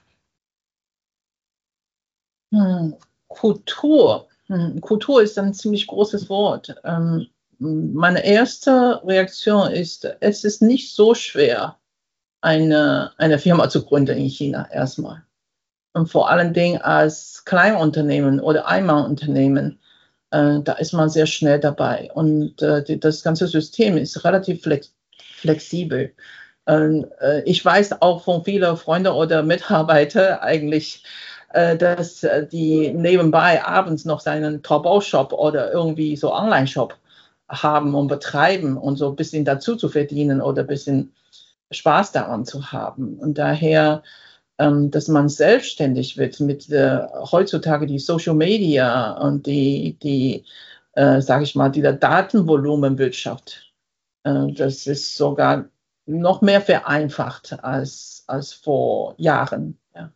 Hm, Kultur. Hm, Kultur ist ein ziemlich großes Wort. Ähm, meine erste Reaktion ist, es ist nicht so schwer, eine, eine Firma zu gründen in China erstmal. Und vor allen Dingen als Kleinunternehmen oder Einmalunternehmen, äh, da ist man sehr schnell dabei. Und äh, die, das ganze System ist relativ flex flexibel. Ähm, äh, ich weiß auch von vielen Freunden oder Mitarbeitern eigentlich, äh, dass äh, die nebenbei abends noch seinen Taobao-Shop oder irgendwie so Online-Shop haben und betreiben und so ein bisschen dazu zu verdienen oder ein bisschen Spaß daran zu haben. Und daher, ähm, dass man selbstständig wird mit äh, heutzutage die Social Media und die, die äh, sage ich mal, die Datenvolumenwirtschaft, äh, das ist sogar noch mehr vereinfacht als, als vor Jahren. Ja.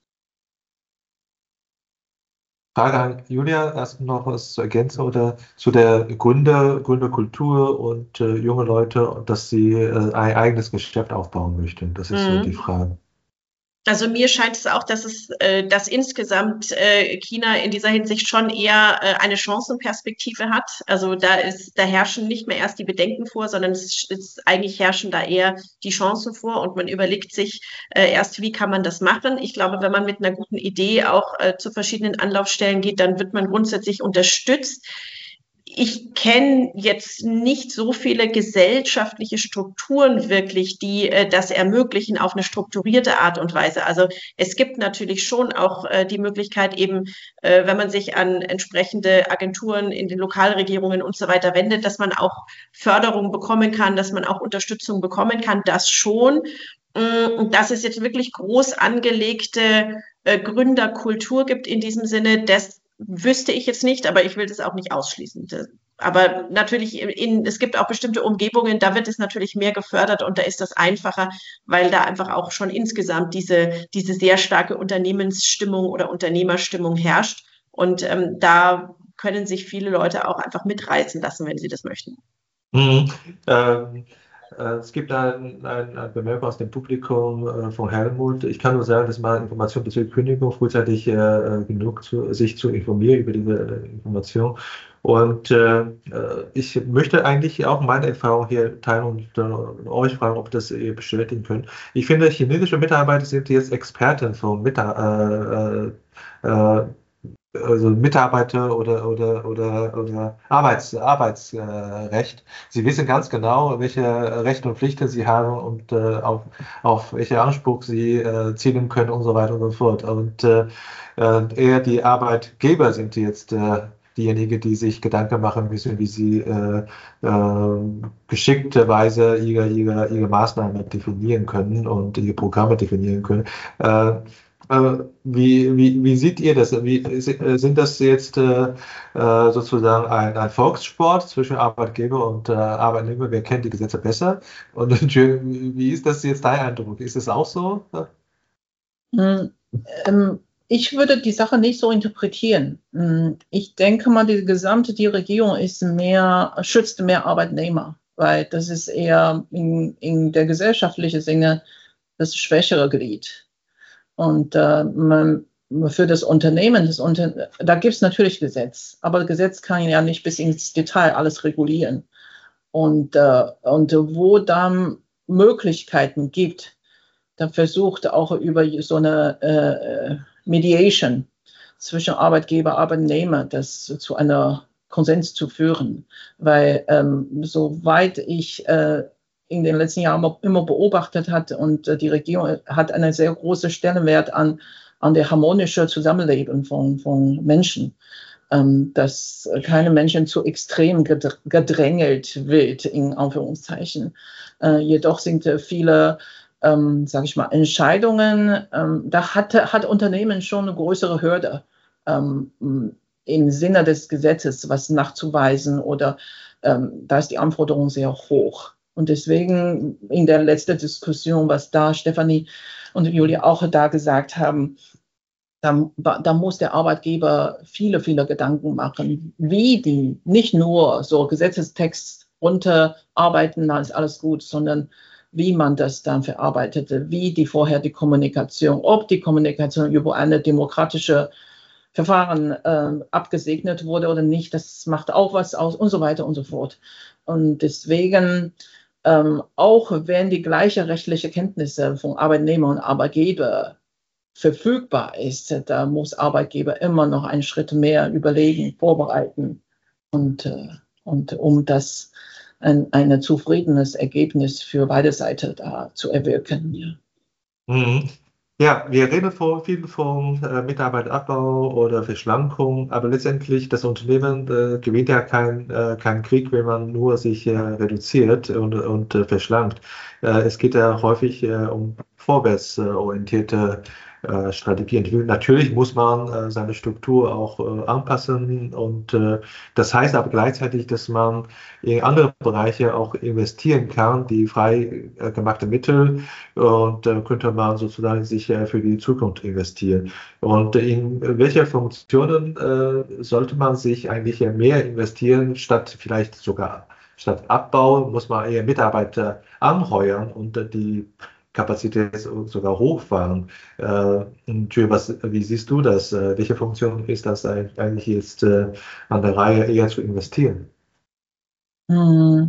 Frage an Julia, hast du noch was zu ergänzen oder zu der Gründer, Gründerkultur und äh, junge Leute, dass sie äh, ein eigenes Geschäft aufbauen möchten? Das ist so die Mhm. Frage. Also mir scheint es auch, dass es, äh, dass insgesamt äh, China in dieser Hinsicht schon eher äh, eine Chancenperspektive hat. Also da ist, da herrschen nicht mehr erst die Bedenken vor, sondern es ist eigentlich herrschen da eher die Chancen vor und man überlegt sich äh, erst, wie kann man das machen. Ich glaube, wenn man mit einer guten Idee auch äh, zu verschiedenen Anlaufstellen geht, dann wird man grundsätzlich unterstützt. Ich kenne jetzt nicht so viele gesellschaftliche Strukturen wirklich, die äh, das ermöglichen auf eine strukturierte Art und Weise. Also es gibt natürlich schon auch äh, die Möglichkeit eben, äh, wenn man sich an entsprechende Agenturen in den Lokalregierungen und so weiter wendet, dass man auch Förderung bekommen kann, dass man auch Unterstützung bekommen kann, das schon. Und dass es jetzt wirklich groß angelegte äh, Gründerkultur gibt in diesem Sinne, das wüsste ich jetzt nicht, aber ich will das auch nicht ausschließen. Aber natürlich, in, es gibt auch bestimmte Umgebungen, da wird es natürlich mehr gefördert und da ist das einfacher, weil da einfach auch schon insgesamt diese, diese sehr starke Unternehmensstimmung oder Unternehmerstimmung herrscht. Und ähm, da können sich viele Leute auch einfach mitreißen lassen, wenn sie das möchten. Mhm. Ähm, äh, es gibt ein, ein, ein Bemerkung aus dem Publikum äh, von Helmut. Ich kann nur sagen, dass man Informationen bezüglich Kündigung frühzeitig äh, genug zu, sich zu informieren über diese äh, Information. Und äh, ich möchte eigentlich auch meine Erfahrung hier teilen und äh, euch fragen, ob das ihr bestätigen könnt. Ich finde, chinesische Mitarbeiter sind jetzt Experten von Mita äh, äh, also Mitarbeiter oder, oder, oder, oder Arbeits, Arbeitsrecht. Sie wissen ganz genau, welche Rechte und Pflichten sie haben und äh, auf, auf welche Anspruch sie äh, zielen können und so weiter und so fort. Und äh, eher die Arbeitgeber sind jetzt äh, diejenigen, die sich Gedanken machen müssen, wie sie äh, äh, geschickterweise ihre, ihre, ihre Maßnahmen definieren können und ihre Programme definieren können. Äh, Wie, wie, wie seht ihr das? Wie, sind das jetzt äh, sozusagen ein, ein Volkssport zwischen Arbeitgeber und äh, Arbeitnehmer? Wer kennt die Gesetze besser? Und wie ist das jetzt dein Eindruck? Ist es auch so? Hm, ähm, ich würde die Sache nicht so interpretieren. Hm, ich denke mal, die gesamte die Regierung ist mehr, schützt mehr Arbeitnehmer, weil das ist eher in, in der gesellschaftlichen Sinne das schwächere Glied. Und äh, man, für das Unternehmen, das Unter da gibt es natürlich Gesetz, aber das Gesetz kann ja nicht bis ins Detail alles regulieren. Und, äh, und wo dann Möglichkeiten gibt, da versucht auch über so eine äh, Mediation zwischen Arbeitgeber und Arbeitnehmer das zu einer Konsens zu führen. Weil ähm, soweit ich äh, in den letzten Jahren immer beobachtet hat und äh, die Regierung hat einen sehr großen Stellenwert an, an der harmonischen Zusammenleben von, von Menschen, ähm, dass keine Menschen zu extrem gedrängelt wird, in Anführungszeichen. Äh, jedoch sind äh, viele, ähm, sage ich mal, Entscheidungen, ähm, da hat, hat Unternehmen schon eine größere Hürde ähm, im Sinne des Gesetzes, was nachzuweisen oder ähm, da ist die Anforderung sehr hoch. Und deswegen in der letzten Diskussion, was da Stefanie und Julia auch da gesagt haben, da, da muss der Arbeitgeber viele, viele Gedanken machen, wie die nicht nur so Gesetzestext runterarbeiten, dann ist alles gut, sondern wie man das dann verarbeitete, wie die vorher die Kommunikation, ob die Kommunikation über eine demokratische Verfahren äh, abgesegnet wurde oder nicht, das macht auch was aus und so weiter und so fort. Und deswegen Ähm, auch wenn die gleiche rechtliche Kenntnisse von Arbeitnehmer und Arbeitgeber verfügbar ist, da muss Arbeitgeber immer noch einen Schritt mehr überlegen, vorbereiten und, äh, und um das ein, ein zufriedenes Ergebnis für beide Seiten da zu erwirken. Ja. Mhm. Ja, wir reden vor, viel von äh, Mitarbeiterabbau oder Verschlankung, aber letztendlich das Unternehmen äh, gewinnt ja keinen äh, keinen Krieg, wenn man nur sich äh, reduziert und, und äh, verschlankt. Äh, es geht ja häufig äh, um vorwärtsorientierte äh, Strategien. Natürlich muss man äh, seine Struktur auch äh, anpassen und äh, das heißt aber gleichzeitig, dass man in andere Bereiche auch investieren kann, die frei äh, gemachte Mittel und äh, könnte man sozusagen sich äh, für die Zukunft investieren. Und in welche Funktionen äh, sollte man sich eigentlich äh, mehr investieren, statt vielleicht sogar statt Abbau, muss man eher Mitarbeiter anheuern und äh, die Kapazität so- sogar hochfahren. Äh, und für was, wie siehst du das? Äh, welche Funktion ist das eigentlich eigentlich jetzt äh, an der Reihe eher zu investieren? Hm,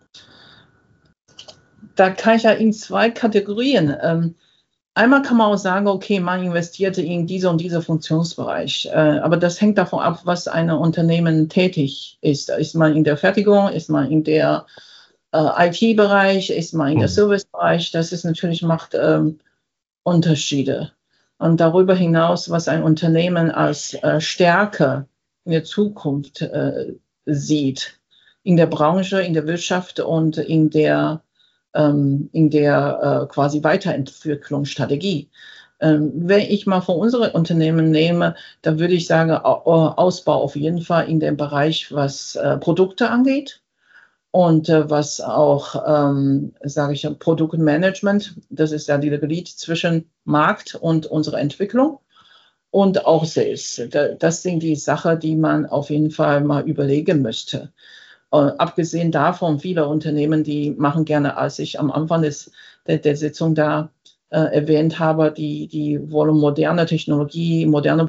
da kann ich ja in zwei Kategorien. Ähm, einmal kann man auch sagen, okay, man investierte in diese und diese Funktionsbereich. Äh, aber das hängt davon ab, was ein Unternehmen tätig ist. Ist man in der Fertigung, ist man in der äh, I T-Bereich, ist man in der Hm. Service-Bereich? Das ist natürlich macht ähm, Unterschiede. Und darüber hinaus, was ein Unternehmen als äh, Stärke in der Zukunft äh, sieht, in der Branche, in der Wirtschaft und in der, ähm, in der äh, quasi Weiterentwicklungsstrategie. Ähm, wenn ich mal von unseren Unternehmen nehme, dann würde ich sagen, Ausbau auf jeden Fall in dem Bereich, was äh, Produkte angeht. Und äh, was auch, ähm, sage ich, Produktmanagement, das ist ja die Glied zwischen Markt und unserer Entwicklung und auch Sales. Da, das sind die Sachen, die man auf jeden Fall mal überlegen müsste. Äh, abgesehen davon, viele Unternehmen, die machen gerne, als ich am Anfang des, der, der Sitzung da äh, erwähnt habe, die, die wollen moderne Technologie, moderne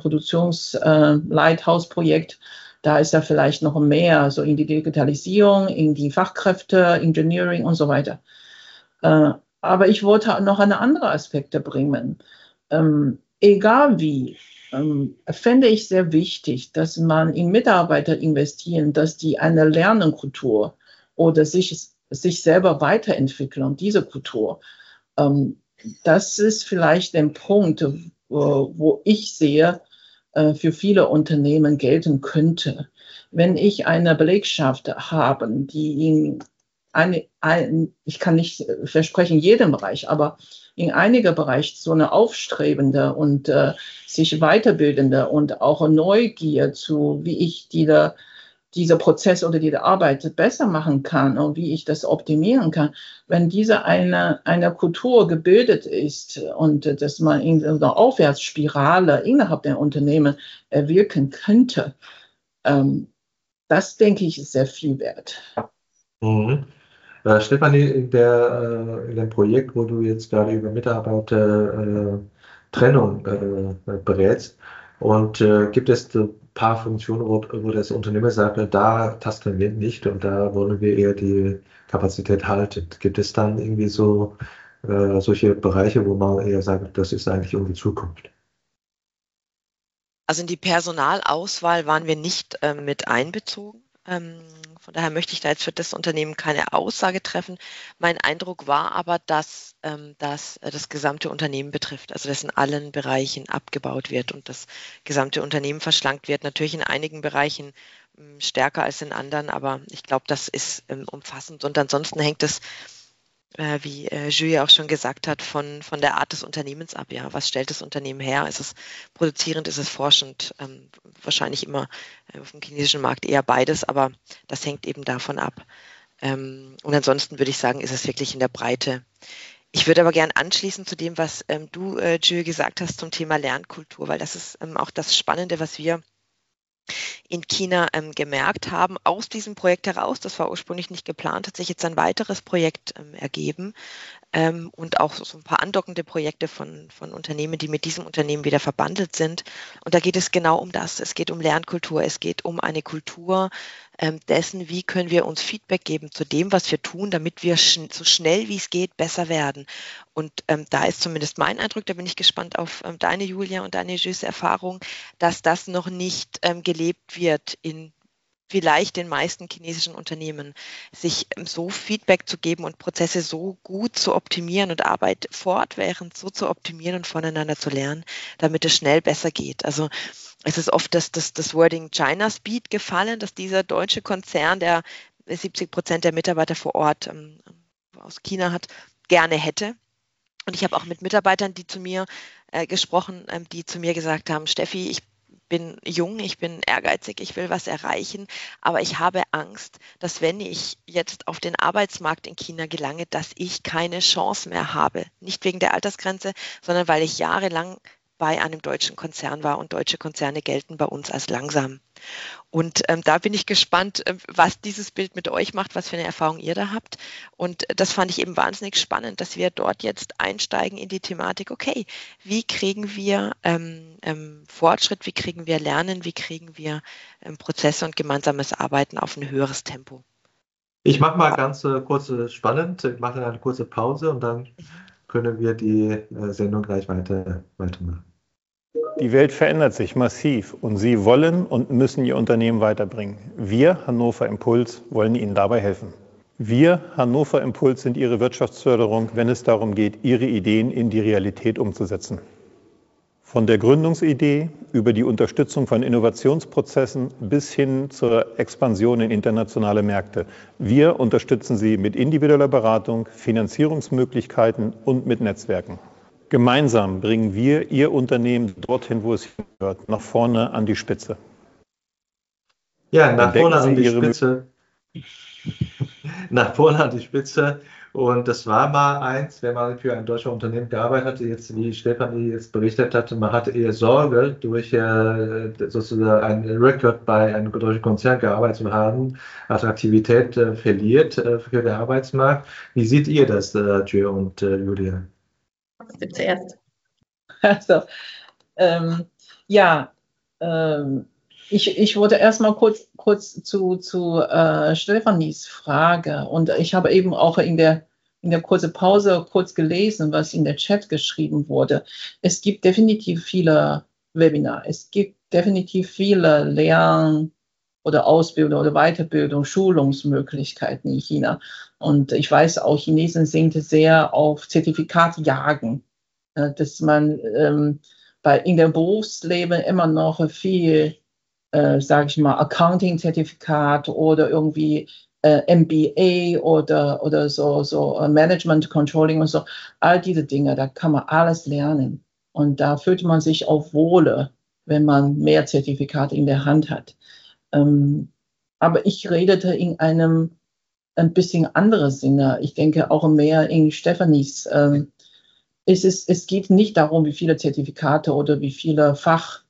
Produktionsleithausprojekt. Da ist ja vielleicht noch mehr, so in die Digitalisierung, in die Fachkräfte, Engineering und so weiter. Äh, aber ich wollte noch eine andere Aspekte bringen. Ähm, egal wie, ähm, fände ich sehr wichtig, dass man in Mitarbeiter investieren, dass die eine Lernkultur oder sich, sich selber weiterentwickeln, diese Kultur. Ähm, das ist vielleicht der Punkt, wo, wo ich sehe, äh, für viele Unternehmen gelten könnte. Wenn ich eine Belegschaft habe, die in eine, ein, ich kann nicht versprechen, jedem Bereich, aber in einigen Bereichen so eine aufstrebende und äh, sich weiterbildende und auch Neugier zu, wie ich die da dieser Prozess oder diese Arbeit besser machen kann und wie ich das optimieren kann, wenn diese eine, eine Kultur gebildet ist und äh, dass man in einer Aufwärtsspirale innerhalb der Unternehmen erwirken könnte, ähm, das denke ich ist sehr viel wert. Mhm. Äh, Stefanie, in der, äh, in dem Projekt, wo du jetzt gerade über Mitarbeiter äh, Trennung äh, berätst, und äh, gibt es ein paar Funktionen, wo, wo das Unternehmen sagt, äh, da tasten wir nicht und da wollen wir eher die Kapazität halten. Gibt es dann irgendwie so äh, solche Bereiche, wo man eher sagt, das ist eigentlich unsere Zukunft? Also in die Personalauswahl waren wir nicht ähm, mit einbezogen. Ähm, von daher möchte ich da jetzt für das Unternehmen keine Aussage treffen. Mein Eindruck war aber, dass ähm, das äh, das gesamte Unternehmen betrifft, also dass in allen Bereichen abgebaut wird und das gesamte Unternehmen verschlankt wird. Natürlich in einigen Bereichen ähm, stärker als in anderen, aber ich glaube, das ist ähm, umfassend. Und ansonsten hängt es, äh, wie äh, Julie auch schon gesagt hat, von, von der Art des Unternehmens ab. Ja, was stellt das Unternehmen her? Ist es produzierend, ist es forschend? Ähm, wahrscheinlich immer äh, auf dem chinesischen Markt eher beides, aber das hängt eben davon ab. Ähm, und ansonsten würde ich sagen, ist es wirklich in der Breite. Ich würde aber gern anschließen zu dem, was ähm, du, äh, Julie, gesagt hast zum Thema Lernkultur, weil das ist ähm, auch das Spannende, was wir in China ähm, gemerkt haben, aus diesem Projekt heraus, das war ursprünglich nicht geplant, hat sich jetzt ein weiteres Projekt ähm, ergeben, ähm, und auch so ein paar andockende Projekte von, von Unternehmen, die mit diesem Unternehmen wieder verbandelt sind. Und da geht es genau um das. Es geht um Lernkultur, es geht um eine Kultur ähm, dessen, wie können wir uns Feedback geben zu dem, was wir tun, damit wir schn so schnell wie es geht besser werden. Und ähm, da ist zumindest mein Eindruck, da bin ich gespannt auf ähm, deine, Julia, und deine Jules Erfahrung, dass das noch nicht ähm, gelebt wird in vielleicht den meisten chinesischen Unternehmen, sich so Feedback zu geben und Prozesse so gut zu optimieren und Arbeit fortwährend so zu optimieren und voneinander zu lernen, damit es schnell besser geht. Also es ist oft das, das, das Wording China Speed gefallen, dass dieser deutsche Konzern, der siebzig Prozent der Mitarbeiter vor Ort ähm, aus China hat, gerne hätte. Und ich habe auch mit Mitarbeitern, die zu mir äh, gesprochen, ähm, die zu mir gesagt haben, Steffi, ich bin jung, ich bin ehrgeizig, ich will was erreichen, aber ich habe Angst, dass wenn ich jetzt auf den Arbeitsmarkt in China gelange, dass ich keine Chance mehr habe. Nicht wegen der Altersgrenze, sondern weil ich jahrelang bei einem deutschen Konzern war und deutsche Konzerne gelten bei uns als langsam. Und ähm, da bin ich gespannt, äh, was dieses Bild mit euch macht, was für eine Erfahrung ihr da habt. Und das fand ich eben wahnsinnig spannend, dass wir dort jetzt einsteigen in die Thematik, okay, wie kriegen wir ähm, ähm, Fortschritt, wie kriegen wir Lernen, wie kriegen wir ähm, Prozesse und gemeinsames Arbeiten auf ein höheres Tempo. Ich mache mal ganz äh, kurz äh, spannend, ich mache eine kurze Pause und dann können wir die äh, Sendung gleich weiter, weitermachen. Die Welt verändert sich massiv und Sie wollen und müssen Ihr Unternehmen weiterbringen. Wir, Hannover Impuls, wollen Ihnen dabei helfen. Wir, Hannover Impuls, sind Ihre Wirtschaftsförderung, wenn es darum geht, Ihre Ideen in die Realität umzusetzen. Von der Gründungsidee über die Unterstützung von Innovationsprozessen bis hin zur Expansion in internationale Märkte. Wir unterstützen Sie mit individueller Beratung, Finanzierungsmöglichkeiten und mit Netzwerken. Gemeinsam bringen wir Ihr Unternehmen dorthin, wo es hingehört, nach vorne an die Spitze. Ja, nach Entdecken vorne an Sie die Ihre Spitze. Nach vorne an die Spitze. Und das war mal eins, wenn man für ein deutsches Unternehmen gearbeitet hatte, jetzt wie Stefanie jetzt berichtet hatte, man hatte eher Sorge, durch äh, sozusagen einen Rekord bei einem deutschen Konzern gearbeitet zu haben, Attraktivität äh, verliert äh, für den Arbeitsmarkt. Wie seht ihr das, äh, Jö und äh, Julia? Zuerst. Also, ähm, ja, ähm, ich, ich wollte erstmal kurz, kurz zu, zu äh, Stefanies Frage, und ich habe eben auch in der, in der kurzen Pause kurz gelesen, was in der Chat geschrieben wurde. Es gibt definitiv viele Webinare, es gibt definitiv viele Lern- oder Ausbildung oder Weiterbildung, Schulungsmöglichkeiten in China. Und ich weiß auch, Chinesen sind sehr auf Zertifikatjagen, dass man ähm, bei, in dem Berufsleben immer noch viel, äh, sage ich mal, Accounting-Zertifikat oder irgendwie äh, M B A oder, oder so, so uh, Management Controlling und so, all diese Dinge, da kann man alles lernen. Und da fühlt man sich auch wohler, wenn man mehr Zertifikate in der Hand hat. Ähm, aber ich redete in einem ein bisschen anderen Sinne. Ich denke auch mehr in Stefanies. Ähm, es, ist, es geht nicht darum, wie viele Zertifikate oder wie viele Fach,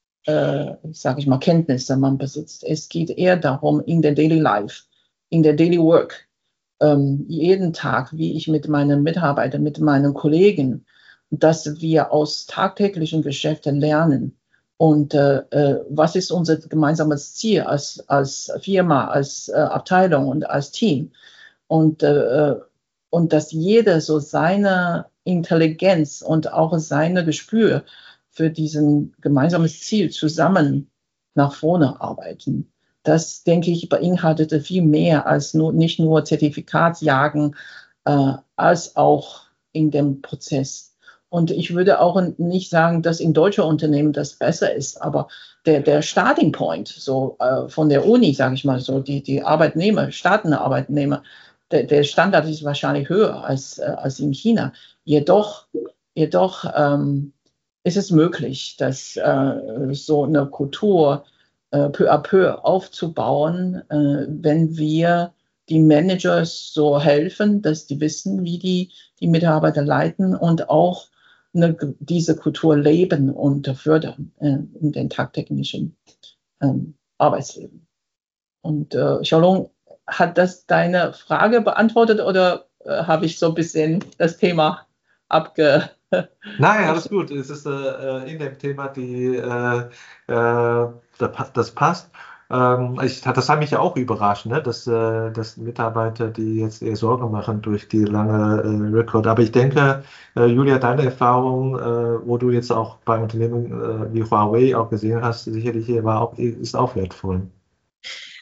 äh, sage ich mal, Kenntnisse man besitzt. Es geht eher darum, in der Daily Life, in der Daily Work, ähm, jeden Tag, wie ich mit meinen Mitarbeitern, mit meinen Kollegen, dass wir aus tagtäglichen Geschäften lernen. Und äh, was ist unser gemeinsames Ziel als, als Firma, als äh, Abteilung und als Team? Und, äh, und dass jeder so seine Intelligenz und auch seine Gespür für diesen gemeinsames Ziel zusammen nach vorne arbeiten. Das, denke ich, beinhaltete viel mehr als nur, nicht nur Zertifikatsjagen, äh, als auch in dem Prozess. Und ich würde auch nicht sagen, dass in deutschen Unternehmen das besser ist, aber der, der Starting Point so äh, von der Uni, sage ich mal so, die, die Arbeitnehmer, startende Arbeitnehmer, der, der Standard ist wahrscheinlich höher als, äh, als in China. Jedoch, jedoch ähm, ist es möglich, dass äh, so eine Kultur äh, peu à peu aufzubauen, äh, wenn wir die Managers so helfen, dass die wissen, wie die, die Mitarbeiter leiten und auch eine, diese Kultur leben und fördern äh, in den tagtäglichen ähm, Arbeitsleben. Und äh, Xiaolong, hat das deine Frage beantwortet oder äh, habe ich so ein bisschen das Thema abge... Nein, alles gut. Es ist äh, in dem Thema, die, äh, äh, das passt. Ähm, ich, das hat mich ja auch überrascht, ne? dass, äh, dass Mitarbeiter, die jetzt eher Sorgen machen durch die lange äh, Rekord. Aber ich denke, äh, Julia, deine Erfahrung, äh, wo du jetzt auch bei Unternehmen äh, wie Huawei auch gesehen hast, sicherlich hier war auch, ist auch wertvoll.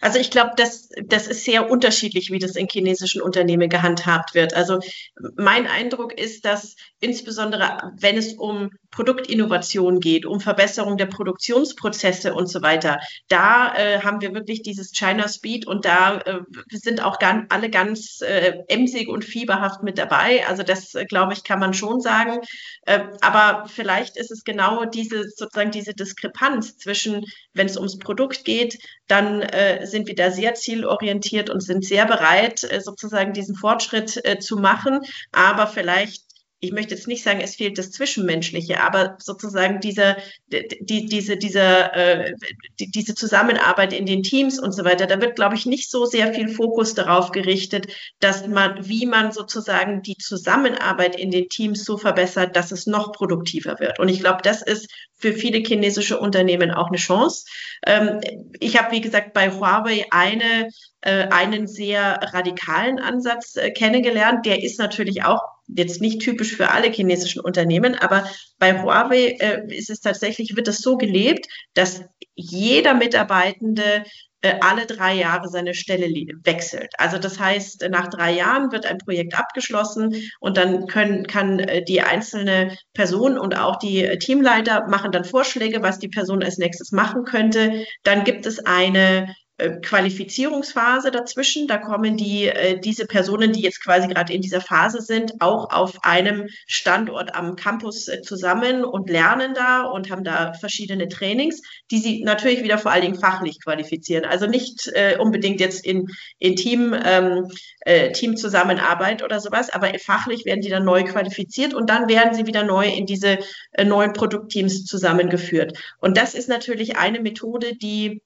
Also ich glaube, das, das ist sehr unterschiedlich, wie das in chinesischen Unternehmen gehandhabt wird. Also mein Eindruck ist, dass insbesondere, wenn es um Produktinnovation geht, um Verbesserung der Produktionsprozesse und so weiter, da äh, haben wir wirklich dieses China Speed und da äh, sind auch gan- alle ganz äh, emsig und fieberhaft mit dabei. Also das, äh, glaube ich, kann man schon sagen. Äh, aber vielleicht ist es genau diese sozusagen diese Diskrepanz zwischen, wenn es ums Produkt geht, dann äh, sind wir da sehr zielorientiert und sind sehr bereit, äh, sozusagen diesen Fortschritt äh, zu machen. Aber vielleicht, ich möchte jetzt nicht sagen, es fehlt das Zwischenmenschliche, aber sozusagen diese, die, diese, diese, äh, die, diese Zusammenarbeit in den Teams und so weiter, da wird, glaube ich, nicht so sehr viel Fokus darauf gerichtet, dass man, wie man sozusagen die Zusammenarbeit in den Teams so verbessert, dass es noch produktiver wird. Und ich glaube, das ist für viele chinesische Unternehmen auch eine Chance. Ähm, ich habe, wie gesagt, bei Huawei eine, äh, einen sehr radikalen Ansatz äh, kennengelernt. Der ist natürlich auch jetzt nicht typisch für alle chinesischen Unternehmen, aber bei Huawei äh, ist es tatsächlich, wird es so gelebt, dass jeder Mitarbeitende äh, alle drei Jahre seine Stelle wechselt. Also das heißt, nach drei Jahren wird ein Projekt abgeschlossen und dann können, kann äh, die einzelne Person und auch die äh, Teamleiter machen dann Vorschläge, was die Person als nächstes machen könnte. Dann gibt es eine Qualifizierungsphase dazwischen. Da kommen die, äh, diese Personen, die jetzt quasi gerade in dieser Phase sind, auch auf einem Standort am Campus äh, zusammen und lernen da und haben da verschiedene Trainings, die sie natürlich wieder vor allen Dingen fachlich qualifizieren. Also nicht äh, unbedingt jetzt in, in Team, ähm, äh, Teamzusammenarbeit oder sowas, aber fachlich werden die dann neu qualifiziert und dann werden sie wieder neu in diese äh, neuen Produktteams zusammengeführt. Und das ist natürlich eine Methode, die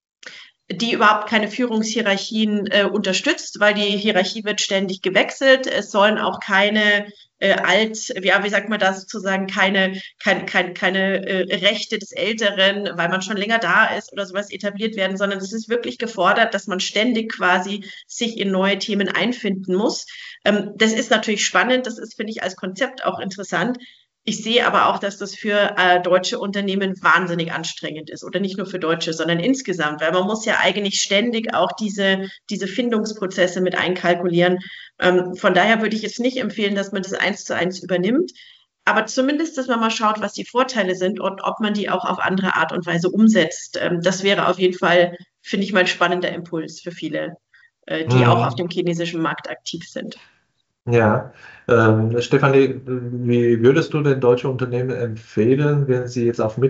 die überhaupt keine Führungshierarchien äh, unterstützt, weil die Hierarchie wird ständig gewechselt. Es sollen auch keine äh, alt, ja, wie sagt man da sozusagen, keine, keine, keine, keine äh, Rechte des Älteren, weil man schon länger da ist oder sowas etabliert werden, sondern es ist wirklich gefordert, dass man ständig quasi sich in neue Themen einfinden muss. Ähm, das ist natürlich spannend, das ist, finde ich, als Konzept auch interessant. Ich sehe aber auch, dass das für äh, deutsche Unternehmen wahnsinnig anstrengend ist oder nicht nur für Deutsche, sondern insgesamt, weil man muss ja eigentlich ständig auch diese, diese Findungsprozesse mit einkalkulieren. Ähm, von daher würde ich jetzt nicht empfehlen, dass man das eins zu eins übernimmt, aber zumindest, dass man mal schaut, was die Vorteile sind und ob man die auch auf andere Art und Weise umsetzt. Ähm, das wäre auf jeden Fall, finde ich, mal ein spannender Impuls für viele, äh, die Mhm. auch auf dem chinesischen Markt aktiv sind. Ja, ähm, Stefanie, wie würdest du denn deutsche Unternehmen empfehlen, wenn sie jetzt auf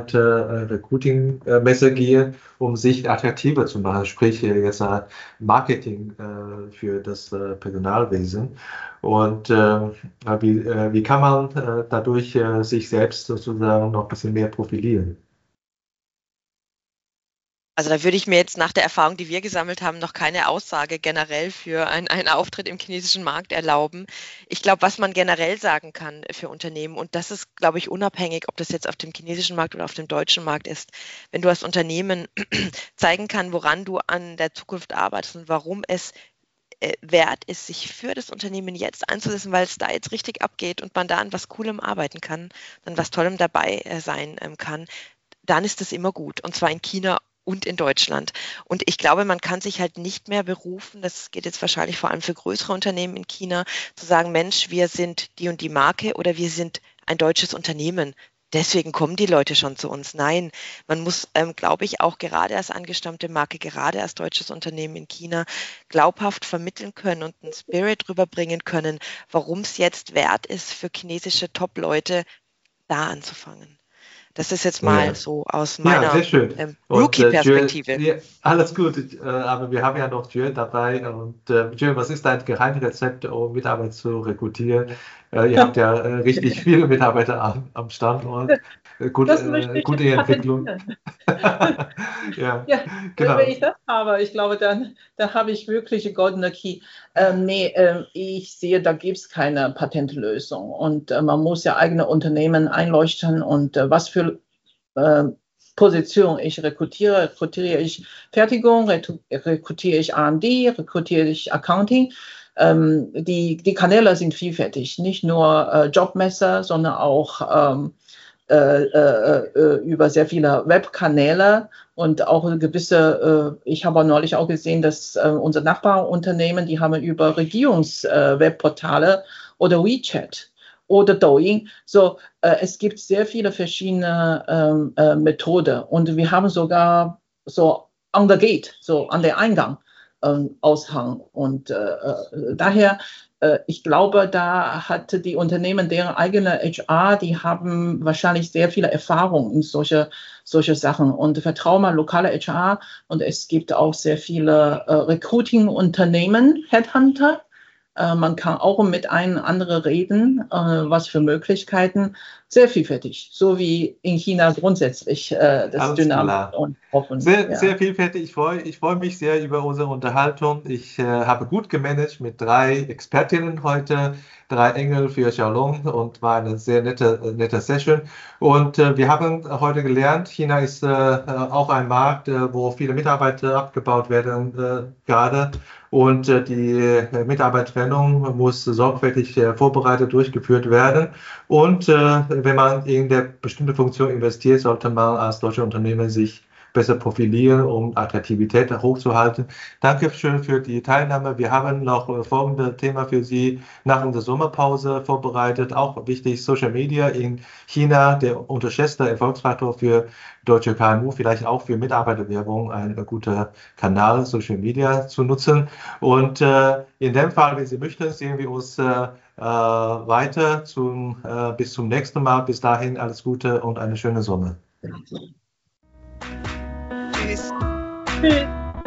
Mitarbeiter-Recruiting-Messe gehen, um sich attraktiver zu machen, sprich äh, jetzt äh, Marketing äh, für das äh, Personalwesen? Und äh, wie, äh, wie kann man äh, dadurch äh, sich selbst sozusagen noch ein bisschen mehr profilieren? Also da würde ich mir jetzt nach der Erfahrung, die wir gesammelt haben, noch keine Aussage generell für ein, einen Auftritt im chinesischen Markt erlauben. Ich glaube, was man generell sagen kann für Unternehmen, und das ist, glaube ich, unabhängig, ob das jetzt auf dem chinesischen Markt oder auf dem deutschen Markt ist, wenn du als Unternehmen zeigen kann, woran du an der Zukunft arbeitest und warum es äh, wert ist, sich für das Unternehmen jetzt einzusetzen, weil es da jetzt richtig abgeht und man da an was Coolem arbeiten kann, an was Tollem dabei äh, sein ähm, kann, dann ist das immer gut. Und zwar in China und in Deutschland. Und ich glaube, man kann sich halt nicht mehr berufen, das geht jetzt wahrscheinlich vor allem für größere Unternehmen in China, zu sagen, Mensch, wir sind die und die Marke oder wir sind ein deutsches Unternehmen. Deswegen kommen die Leute schon zu uns. Nein, man muss, ähm, glaube ich, auch gerade als angestammte Marke, gerade als deutsches Unternehmen in China, glaubhaft vermitteln können und einen Spirit rüberbringen können, warum es jetzt wert ist, für chinesische Top-Leute da anzufangen. Das ist jetzt mal Ja. so aus Ja, meiner sehr schön. ähm, Und äh, Rookie-Perspektive. Joel, ja, alles gut, äh, aber wir haben ja noch Joel dabei. Und äh, Joel, was ist dein Geheimrezept, um Mitarbeiter zu rekrutieren? Äh, ihr habt ja äh, richtig viele Mitarbeiter am, am Standort, äh, gut, Das möchte äh, ich gute jetzt Entwicklung. patentieren. Ja, Ja, genau. wenn ich das habe, ich glaube, dann, dann habe ich wirklich eine goldene Key. Ähm, nee, äh, ich sehe, da gibt es keine Patentlösung. Und äh, man muss ja eigene Unternehmen einleuchten und äh, was für äh, Position ich rekrutiere. Rekrutiere ich Fertigung, rekrutiere ich R und D, rekrutiere ich Accounting. Ähm, die, die Kanäle sind vielfältig, nicht nur äh, Jobmesser, sondern auch ähm, äh, äh, über sehr viele Webkanäle und auch eine gewisse, äh, ich habe neulich auch gesehen, dass äh, unsere Nachbarunternehmen, die haben über Regierungswebportale äh, oder WeChat oder Douyin. So, äh, es gibt sehr viele verschiedene ähm, äh, Methoden und wir haben sogar so on the gate, so an der Eingang ähm, Aushang. Und äh, äh, daher, äh, ich glaube, da hat die Unternehmen deren eigene H R, die haben wahrscheinlich sehr viele Erfahrungen in solche, solche Sachen und vertraue mal lokale H R. Und es gibt auch sehr viele äh, Recruiting-Unternehmen, Headhunter. Äh, man kann auch mit einem anderen reden, äh, was für Möglichkeiten. Sehr vielfältig, so wie in China grundsätzlich äh, das Alles Dynamik klar. und offen. Sehr, Ja. sehr vielfältig. Ich freue, ich freue mich sehr über unsere Unterhaltung. Ich äh, habe gut gemanagt mit drei Expertinnen heute, drei Engel für Xiaolong und war eine sehr nette, nette Session. Und äh, wir haben heute gelernt, China ist äh, auch ein Markt, äh, wo viele Mitarbeiter abgebaut werden äh, gerade. Und äh, die äh, Mitarbeitertrennung muss sorgfältig äh, vorbereitet durchgeführt werden. Und äh, wenn man in der bestimmte Funktion investiert, sollte man als deutsche Unternehmen sich besser profilieren, um Attraktivität hochzuhalten. Danke schön für die Teilnahme. Wir haben noch äh, folgende Thema für Sie nach unserer Sommerpause vorbereitet. Auch wichtig, Social Media in China, der unterschätzte Erfolgsfaktor für deutsche K M U, vielleicht auch für Mitarbeiterwerbung ein guter Kanal, Social Media zu nutzen. Und äh, in dem Fall, wenn Sie möchten, sehen wir uns äh, äh, weiter zum, äh, bis zum nächsten Mal. Bis dahin alles Gute und eine schöne Sommer. Tschüss. Tschüss.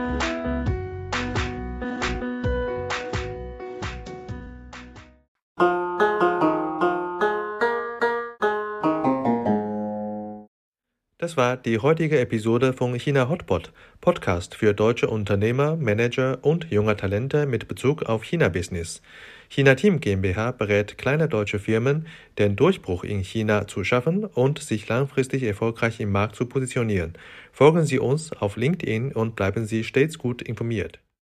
Das war die heutige Episode von China Hotpot, Podcast für deutsche Unternehmer, Manager und junge Talente mit Bezug auf China-Business. China Team GmbH berät kleine deutsche Firmen, den Durchbruch in China zu schaffen und sich langfristig erfolgreich im Markt zu positionieren. Folgen Sie uns auf LinkedIn und bleiben Sie stets gut informiert.